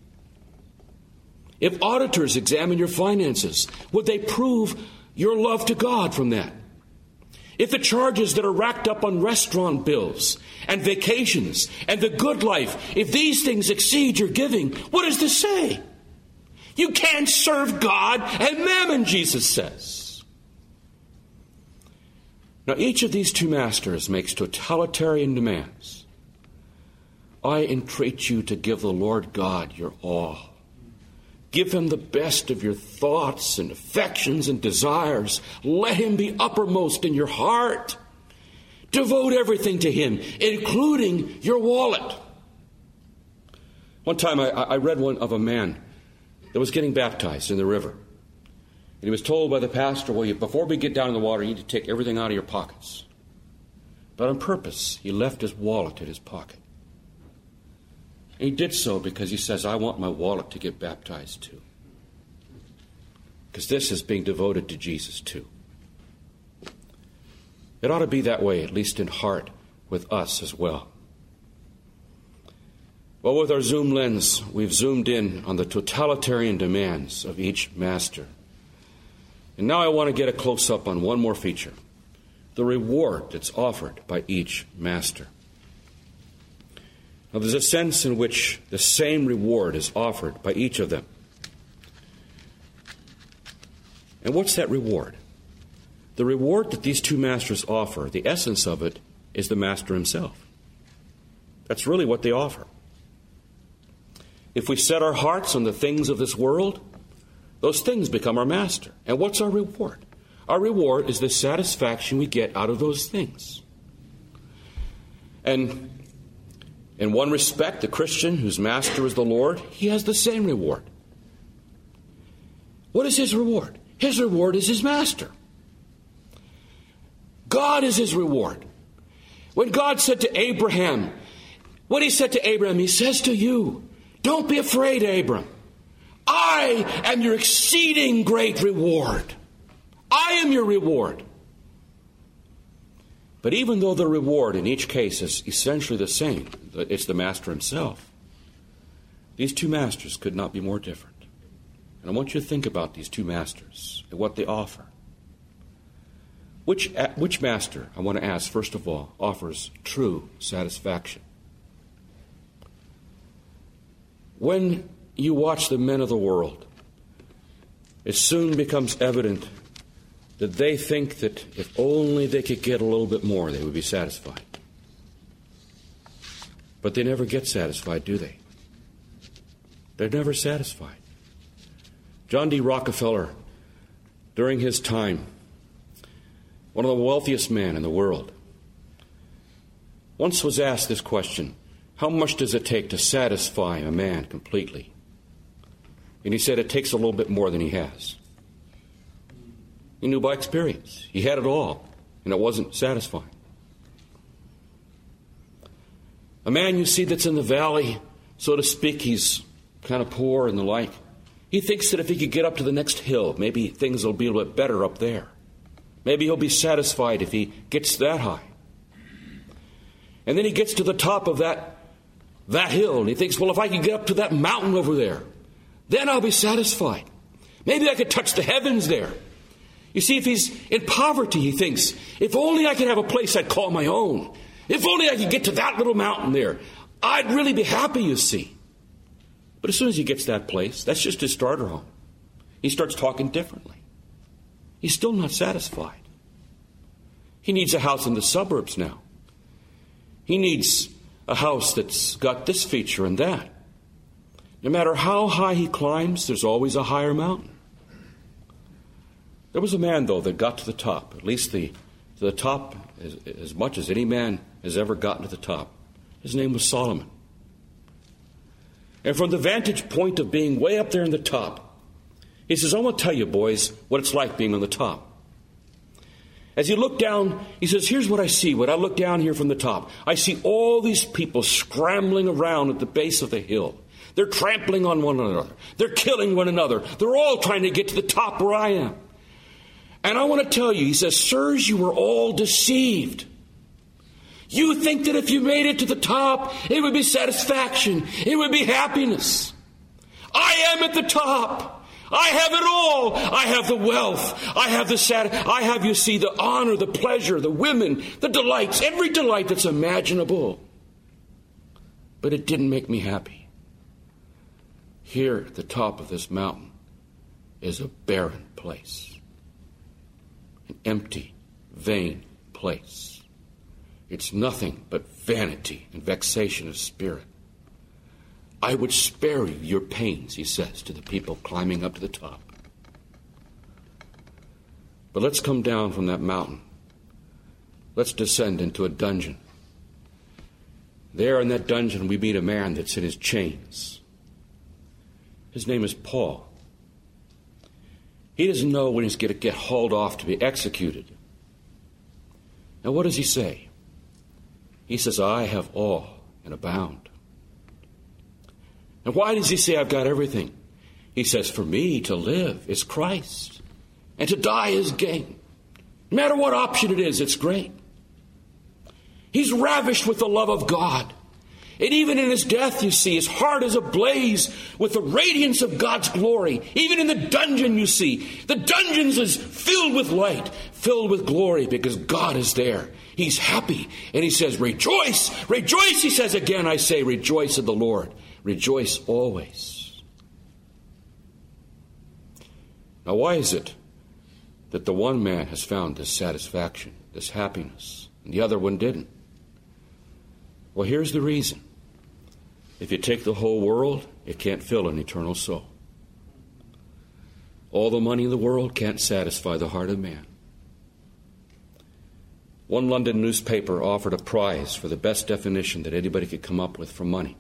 If auditors examine your finances, would they prove your love to God from that? If the charges that are racked up on restaurant bills and vacations and the good life, if these things exceed your giving, what does this say? You can't serve God and mammon, Jesus says. Now, each of these two masters makes totalitarian demands. I entreat you to give the Lord God your all. Give him the best of your thoughts and affections and desires. Let him be uppermost in your heart. Devote everything to him, including your wallet. One time I, I read one of a man that was getting baptized in the river. And he was told by the pastor, well, you, before we get down in the water, you need to take everything out of your pockets. But on purpose, he left his wallet in his pocket. And he did so because he says, I want my wallet to get baptized too. Because this is being devoted to Jesus too. It ought to be that way, at least in heart, with us as well. Well, with our zoom lens, we've zoomed in on the totalitarian demands of each master. And now I want to get a close-up on one more feature, the reward that's offered by each master. Now, there's a sense in which the same reward is offered by each of them. And what's that reward? The reward that these two masters offer, the essence of it, is the master himself. That's really what they offer. If we set our hearts on the things of this world, those things become our master. And what's our reward? Our reward is the satisfaction we get out of those things. And in one respect, the Christian whose master is the Lord, he has the same reward. What is his reward? His reward is his master. God is his reward. When God said to Abraham, what he said to Abraham, he says to you, don't be afraid, Abram. I am your exceeding great reward. I am your reward. But even though the reward in each case is essentially the same, it's the master himself, these two masters could not be more different. And I want you to think about these two masters and what they offer. Which, which master, I want to ask, first of all, offers true satisfaction? When you watch the men of the world, it soon becomes evident that they think that if only they could get a little bit more, they would be satisfied. But they never get satisfied, do they? They're never satisfied. John D. Rockefeller, during his time, one of the wealthiest men in the world, once was asked this question, how much does it take to satisfy a man completely? And he said it takes a little bit more than he has. He knew by experience. He had it all, and it wasn't satisfying. A man you see that's in the valley, so to speak, he's kind of poor and the like. He thinks that if he could get up to the next hill, maybe things will be a little bit better up there. Maybe he'll be satisfied if he gets that high. And then he gets to the top of that, that hill, and he thinks, well, if I can get up to that mountain over there, then I'll be satisfied. Maybe I could touch the heavens there. You see, if he's in poverty, he thinks, if only I could have a place I'd call my own. If only I could get to that little mountain there, I'd really be happy, you see. But as soon as he gets that place, that's just his starter home. He starts talking differently. He's still not satisfied. He needs a house in the suburbs now. He needs a house that's got this feature and that. No matter how high he climbs, there's always a higher mountain. There was a man, though, that got to the top, at least the, to the top as, as much as any man has ever gotten to the top. His name was Solomon. And from the vantage point of being way up there in the top, he says, I want to tell you, boys, what it's like being on the top. As you look down, he says, here's what I see. When I look down here from the top, I see all these people scrambling around at the base of the hill. They're trampling on one another. They're killing one another. They're all trying to get to the top where I am. And I want to tell you, he says, sirs, you were all deceived. You think that if you made it to the top, it would be satisfaction. It would be happiness. I am at the top. I have it all. I have the wealth. I have the sat- I have, you see, the honor, the pleasure, the women, the delights, every delight that's imaginable. But it didn't make me happy. Here at the top of this mountain is a barren place. An empty, vain place. It's nothing but vanity and vexation of spirit. I would spare you your pains, he says to the people climbing up to the top. But let's come down from that mountain. Let's descend into a dungeon. There in that dungeon we meet a man that's in his chains. His name is Paul. He doesn't know when he's going to get hauled off to be executed. Now what does he say? He says, I have all and abound. And why does he say I've got everything? He says, for me to live is Christ, and to die is gain. No matter what option it is, it's great. He's ravished with the love of God. And even in his death, you see, his heart is ablaze with the radiance of God's glory. Even in the dungeon, you see, the dungeon is filled with light, filled with glory, because God is there. He's happy. And he says, rejoice, rejoice, he says again, I say, rejoice in the Lord. Rejoice always. Now, why is it that the one man has found this satisfaction, this happiness, and the other one didn't? Well, here's the reason. If you take the whole world it can't fill an eternal soul. All the money in the world can't satisfy the heart of man. One London newspaper offered a prize for the best definition that anybody could come up with for money.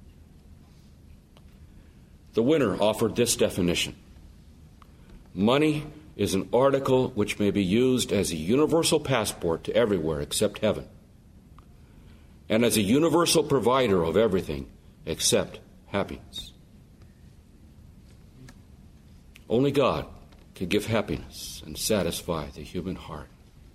The winner offered this definition: money is an article which may be used as a universal passport to everywhere except heaven, and as a universal provider of everything except happiness. Only God can give happiness and satisfy the human heart.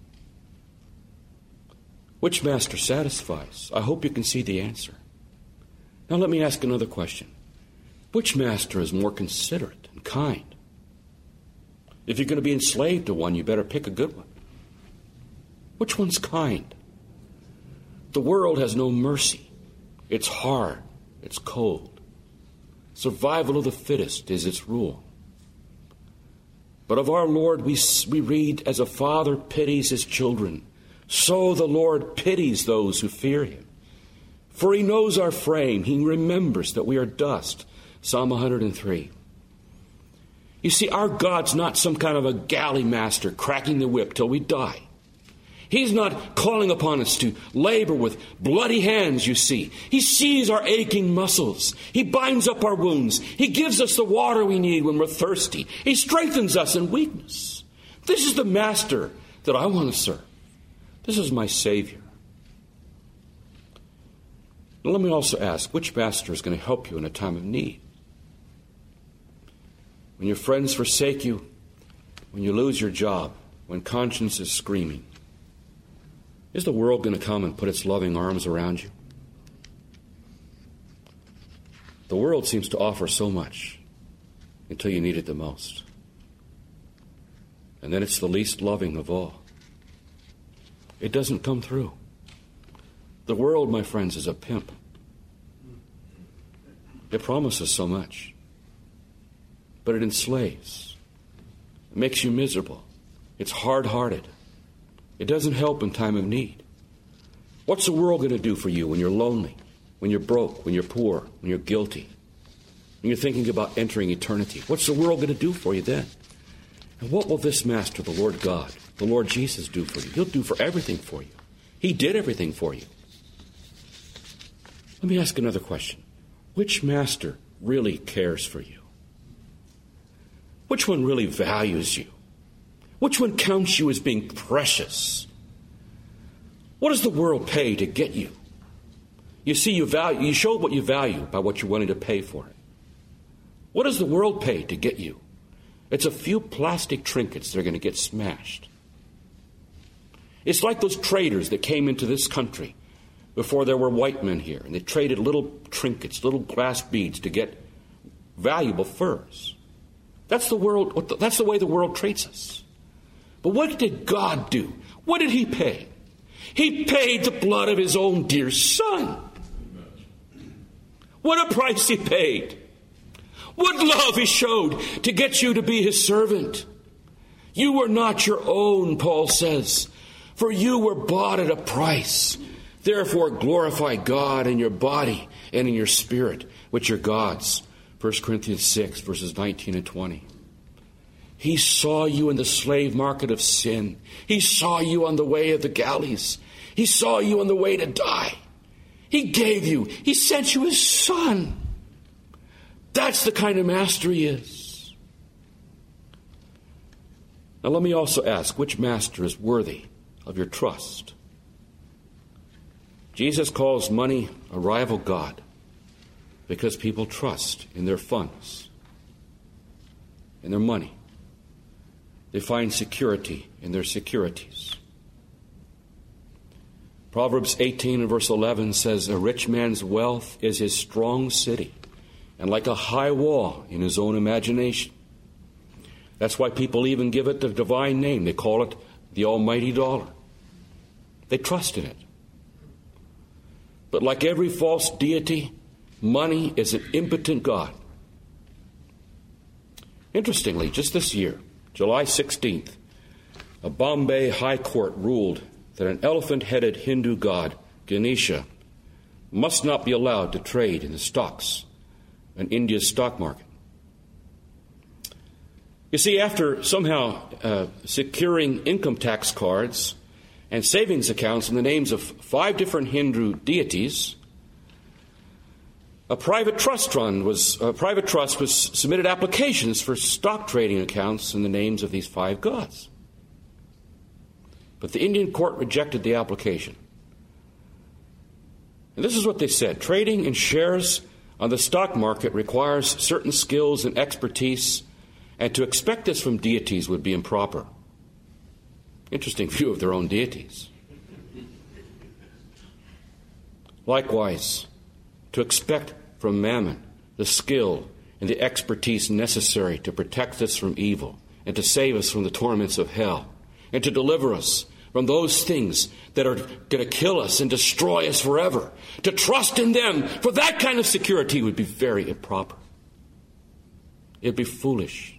Which master satisfies? I hope you can see the answer. Now let me ask another question. Which master is more considerate and kind? If you're going to be enslaved to one, you better pick a good one. Which one's kind? The world has no mercy. It's hard. It's cold. Survival of the fittest is its rule. But of our Lord we, we read, as a father pities his children, so the Lord pities those who fear him. For he knows our frame. He remembers that we are dust. Psalm one hundred three. You see, our God's not some kind of a galley master cracking the whip till we die. He's not calling upon us to labor with bloody hands, you see. He sees our aching muscles. He binds up our wounds. He gives us the water we need when we're thirsty. He strengthens us in weakness. This is the master that I want to serve. This is my Savior. Now, let me also ask, which master is going to help you in a time of need? When your friends forsake you, when you lose your job, when conscience is screaming, is the world going to come and put its loving arms around you? The world seems to offer so much until you need it the most. And then it's the least loving of all. It doesn't come through. The world, my friends, is a pimp. It promises so much, but it enslaves. It makes you miserable. It's hard-hearted. It doesn't help in time of need. What's the world going to do for you when you're lonely, when you're broke, when you're poor, when you're guilty, when you're thinking about entering eternity? What's the world going to do for you then? And what will this master, the Lord God, the Lord Jesus, do for you? He'll do for everything for you. He did everything for you. Let me ask another question. Which master really cares for you? Which one really values you? Which one counts you as being precious? What does the world pay to get you? You see, you value, you show what you value by what you're willing to pay for it. What does the world pay to get you? It's a few plastic trinkets that are going to get smashed. It's like those traders that came into this country before there were white men here, and they traded little trinkets, little glass beads to get valuable furs. That's the world. That's the way the world treats us. But what did God do? What did he pay? He paid the blood of his own dear son. What a price he paid. What love he showed to get you to be his servant. You were not your own, Paul says, for you were bought at a price. Therefore glorify God in your body and in your spirit, which are God's. First Corinthians six, verses nineteen and twenty. He saw you in the slave market of sin. He saw you on the way of the galleys. He saw you on the way to die. He gave you, he sent you his son. That's the kind of master he is. Now let me also ask, which master is worthy of your trust? Jesus calls money a rival god because people trust in their funds, in their money. They find security in their securities. Proverbs eighteen and verse eleven says, a rich man's wealth is his strong city, and like a high wall in his own imagination. That's why people even give it the divine name. They call it the almighty dollar. They trust in it. But like every false deity, money is an impotent god. Interestingly, just this year, July sixteenth, a Bombay High Court ruled that an elephant-headed Hindu god, Ganesha, must not be allowed to trade in the stocks and India's stock market. You see, after somehow uh, securing income tax cards and savings accounts in the names of five different Hindu deities, a private trust fund was a private trust was submitted applications for stock trading accounts in the names of these five gods. But the Indian court rejected the application. And this is what they said: trading in shares on the stock market requires certain skills and expertise, and to expect this from deities would be improper. Interesting view of their own deities. Likewise, to expect from mammon the skill and the expertise necessary to protect us from evil and to save us from the torments of hell and to deliver us from those things that are going to kill us and destroy us forever. To trust in them for that kind of security would be very improper. It'd be foolish.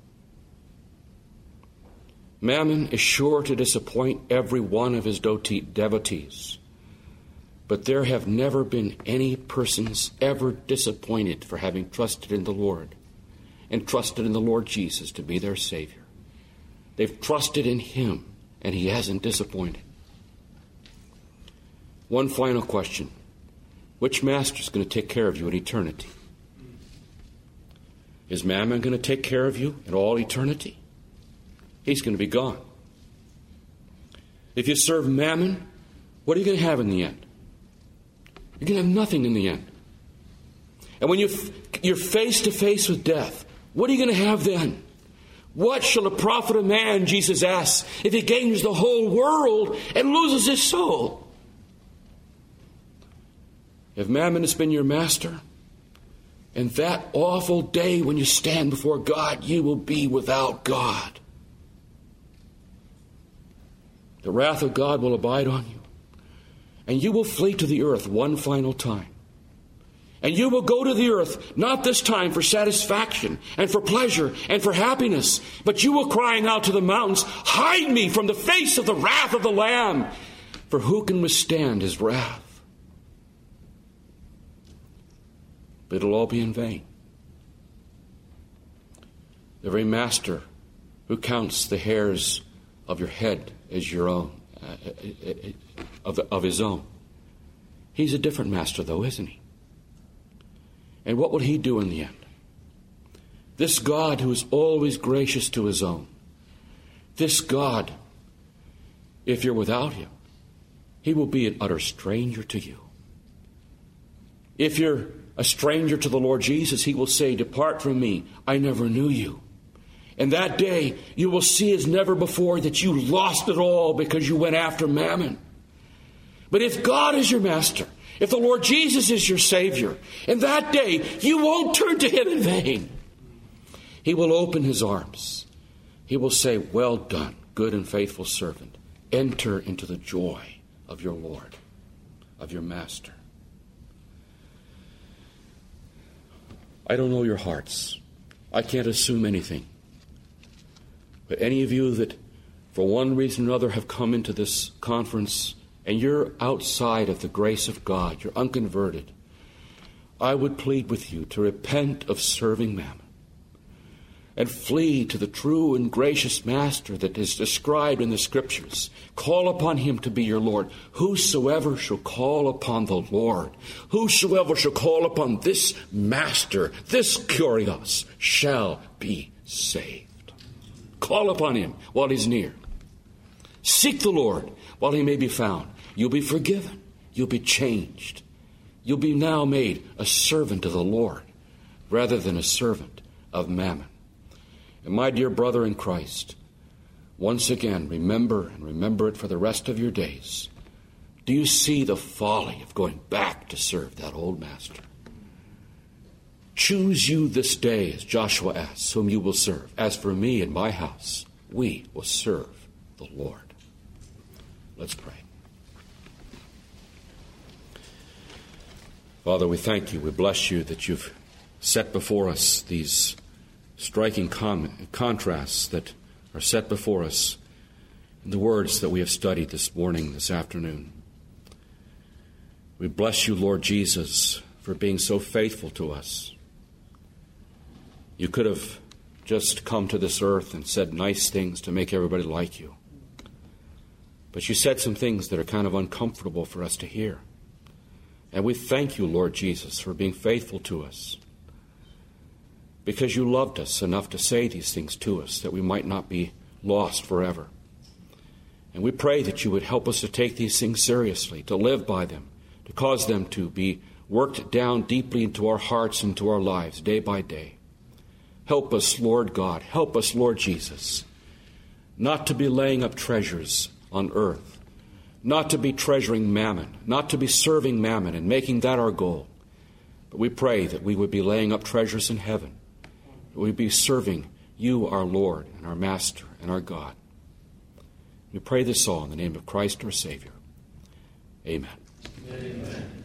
Mammon is sure to disappoint every one of his devotees. But there have never been any persons ever disappointed for having trusted in the Lord and trusted in the Lord Jesus to be their Savior. They've trusted in Him, and He hasn't disappointed. One final question. Which master is going to take care of you in eternity? Is Mammon going to take care of you in all eternity? He's going to be gone. If you serve Mammon, what are you going to have in the end? You're going to have nothing in the end. And when you f- you're face to face with death, what are you going to have then? What shall it profit a man, Jesus asks, if he gains the whole world and loses his soul? If Mammon has been your master, and that awful day when you stand before God, you will be without God. The wrath of God will abide on you. And you will flee to the earth one final time. And you will go to the earth, not this time for satisfaction and for pleasure and for happiness, but you will crying out to the mountains, hide me from the face of the wrath of the Lamb, for who can withstand his wrath? But it'll all be in vain. The very master who counts the hairs of your head as your own, uh, of, of his own. He's a different master, though, isn't he? And what will he do in the end? This God who is always gracious to his own, this God, if you're without him, he will be an utter stranger to you. If you're a stranger to the Lord Jesus, he will say, depart from me, I never knew you. And that day, you will see as never before that you lost it all because you went after Mammon. But if God is your master, if the Lord Jesus is your Savior, in that day, you won't turn to him in vain. He will open his arms. He will say, well done, good and faithful servant. Enter into the joy of your Lord, of your master. I don't know your hearts. I can't assume anything. But any of you that, for one reason or another, have come into this conference and you're outside of the grace of God, you're unconverted, I would plead with you to repent of serving Mammon and flee to the true and gracious Master that is described in the Scriptures. Call upon him to be your Lord. Whosoever shall call upon the Lord, whosoever shall call upon this Master, this Kyrios, shall be saved. Call upon him while he's near. Seek the Lord while he may be found. You'll be forgiven. You'll be changed. You'll be now made a servant of the Lord rather than a servant of Mammon. And my dear brother in Christ, once again, remember and remember it for the rest of your days. Do you see the folly of going back to serve that old master? Choose you this day, as Joshua asks, whom you will serve. As for me and my house, we will serve the Lord. Let's pray. Father, we thank you. We bless you that you've set before us these striking com- contrasts that are set before us in the words that we have studied this morning, this afternoon. We bless you, Lord Jesus, for being so faithful to us. You could have just come to this earth and said nice things to make everybody like you. But you said some things that are kind of uncomfortable for us to hear. And we thank you, Lord Jesus, for being faithful to us, because you loved us enough to say these things to us that we might not be lost forever. And we pray that you would help us to take these things seriously, to live by them, to cause them to be worked down deeply into our hearts and into our lives day by day. Help us, Lord God, help us, Lord Jesus, not to be laying up treasures on earth, not to be treasuring mammon, not to be serving mammon and making that our goal. But we pray that we would be laying up treasures in heaven, that we would be serving you, our Lord and our Master and our God. We pray this all in the name of Christ our Savior. Amen.
Amen.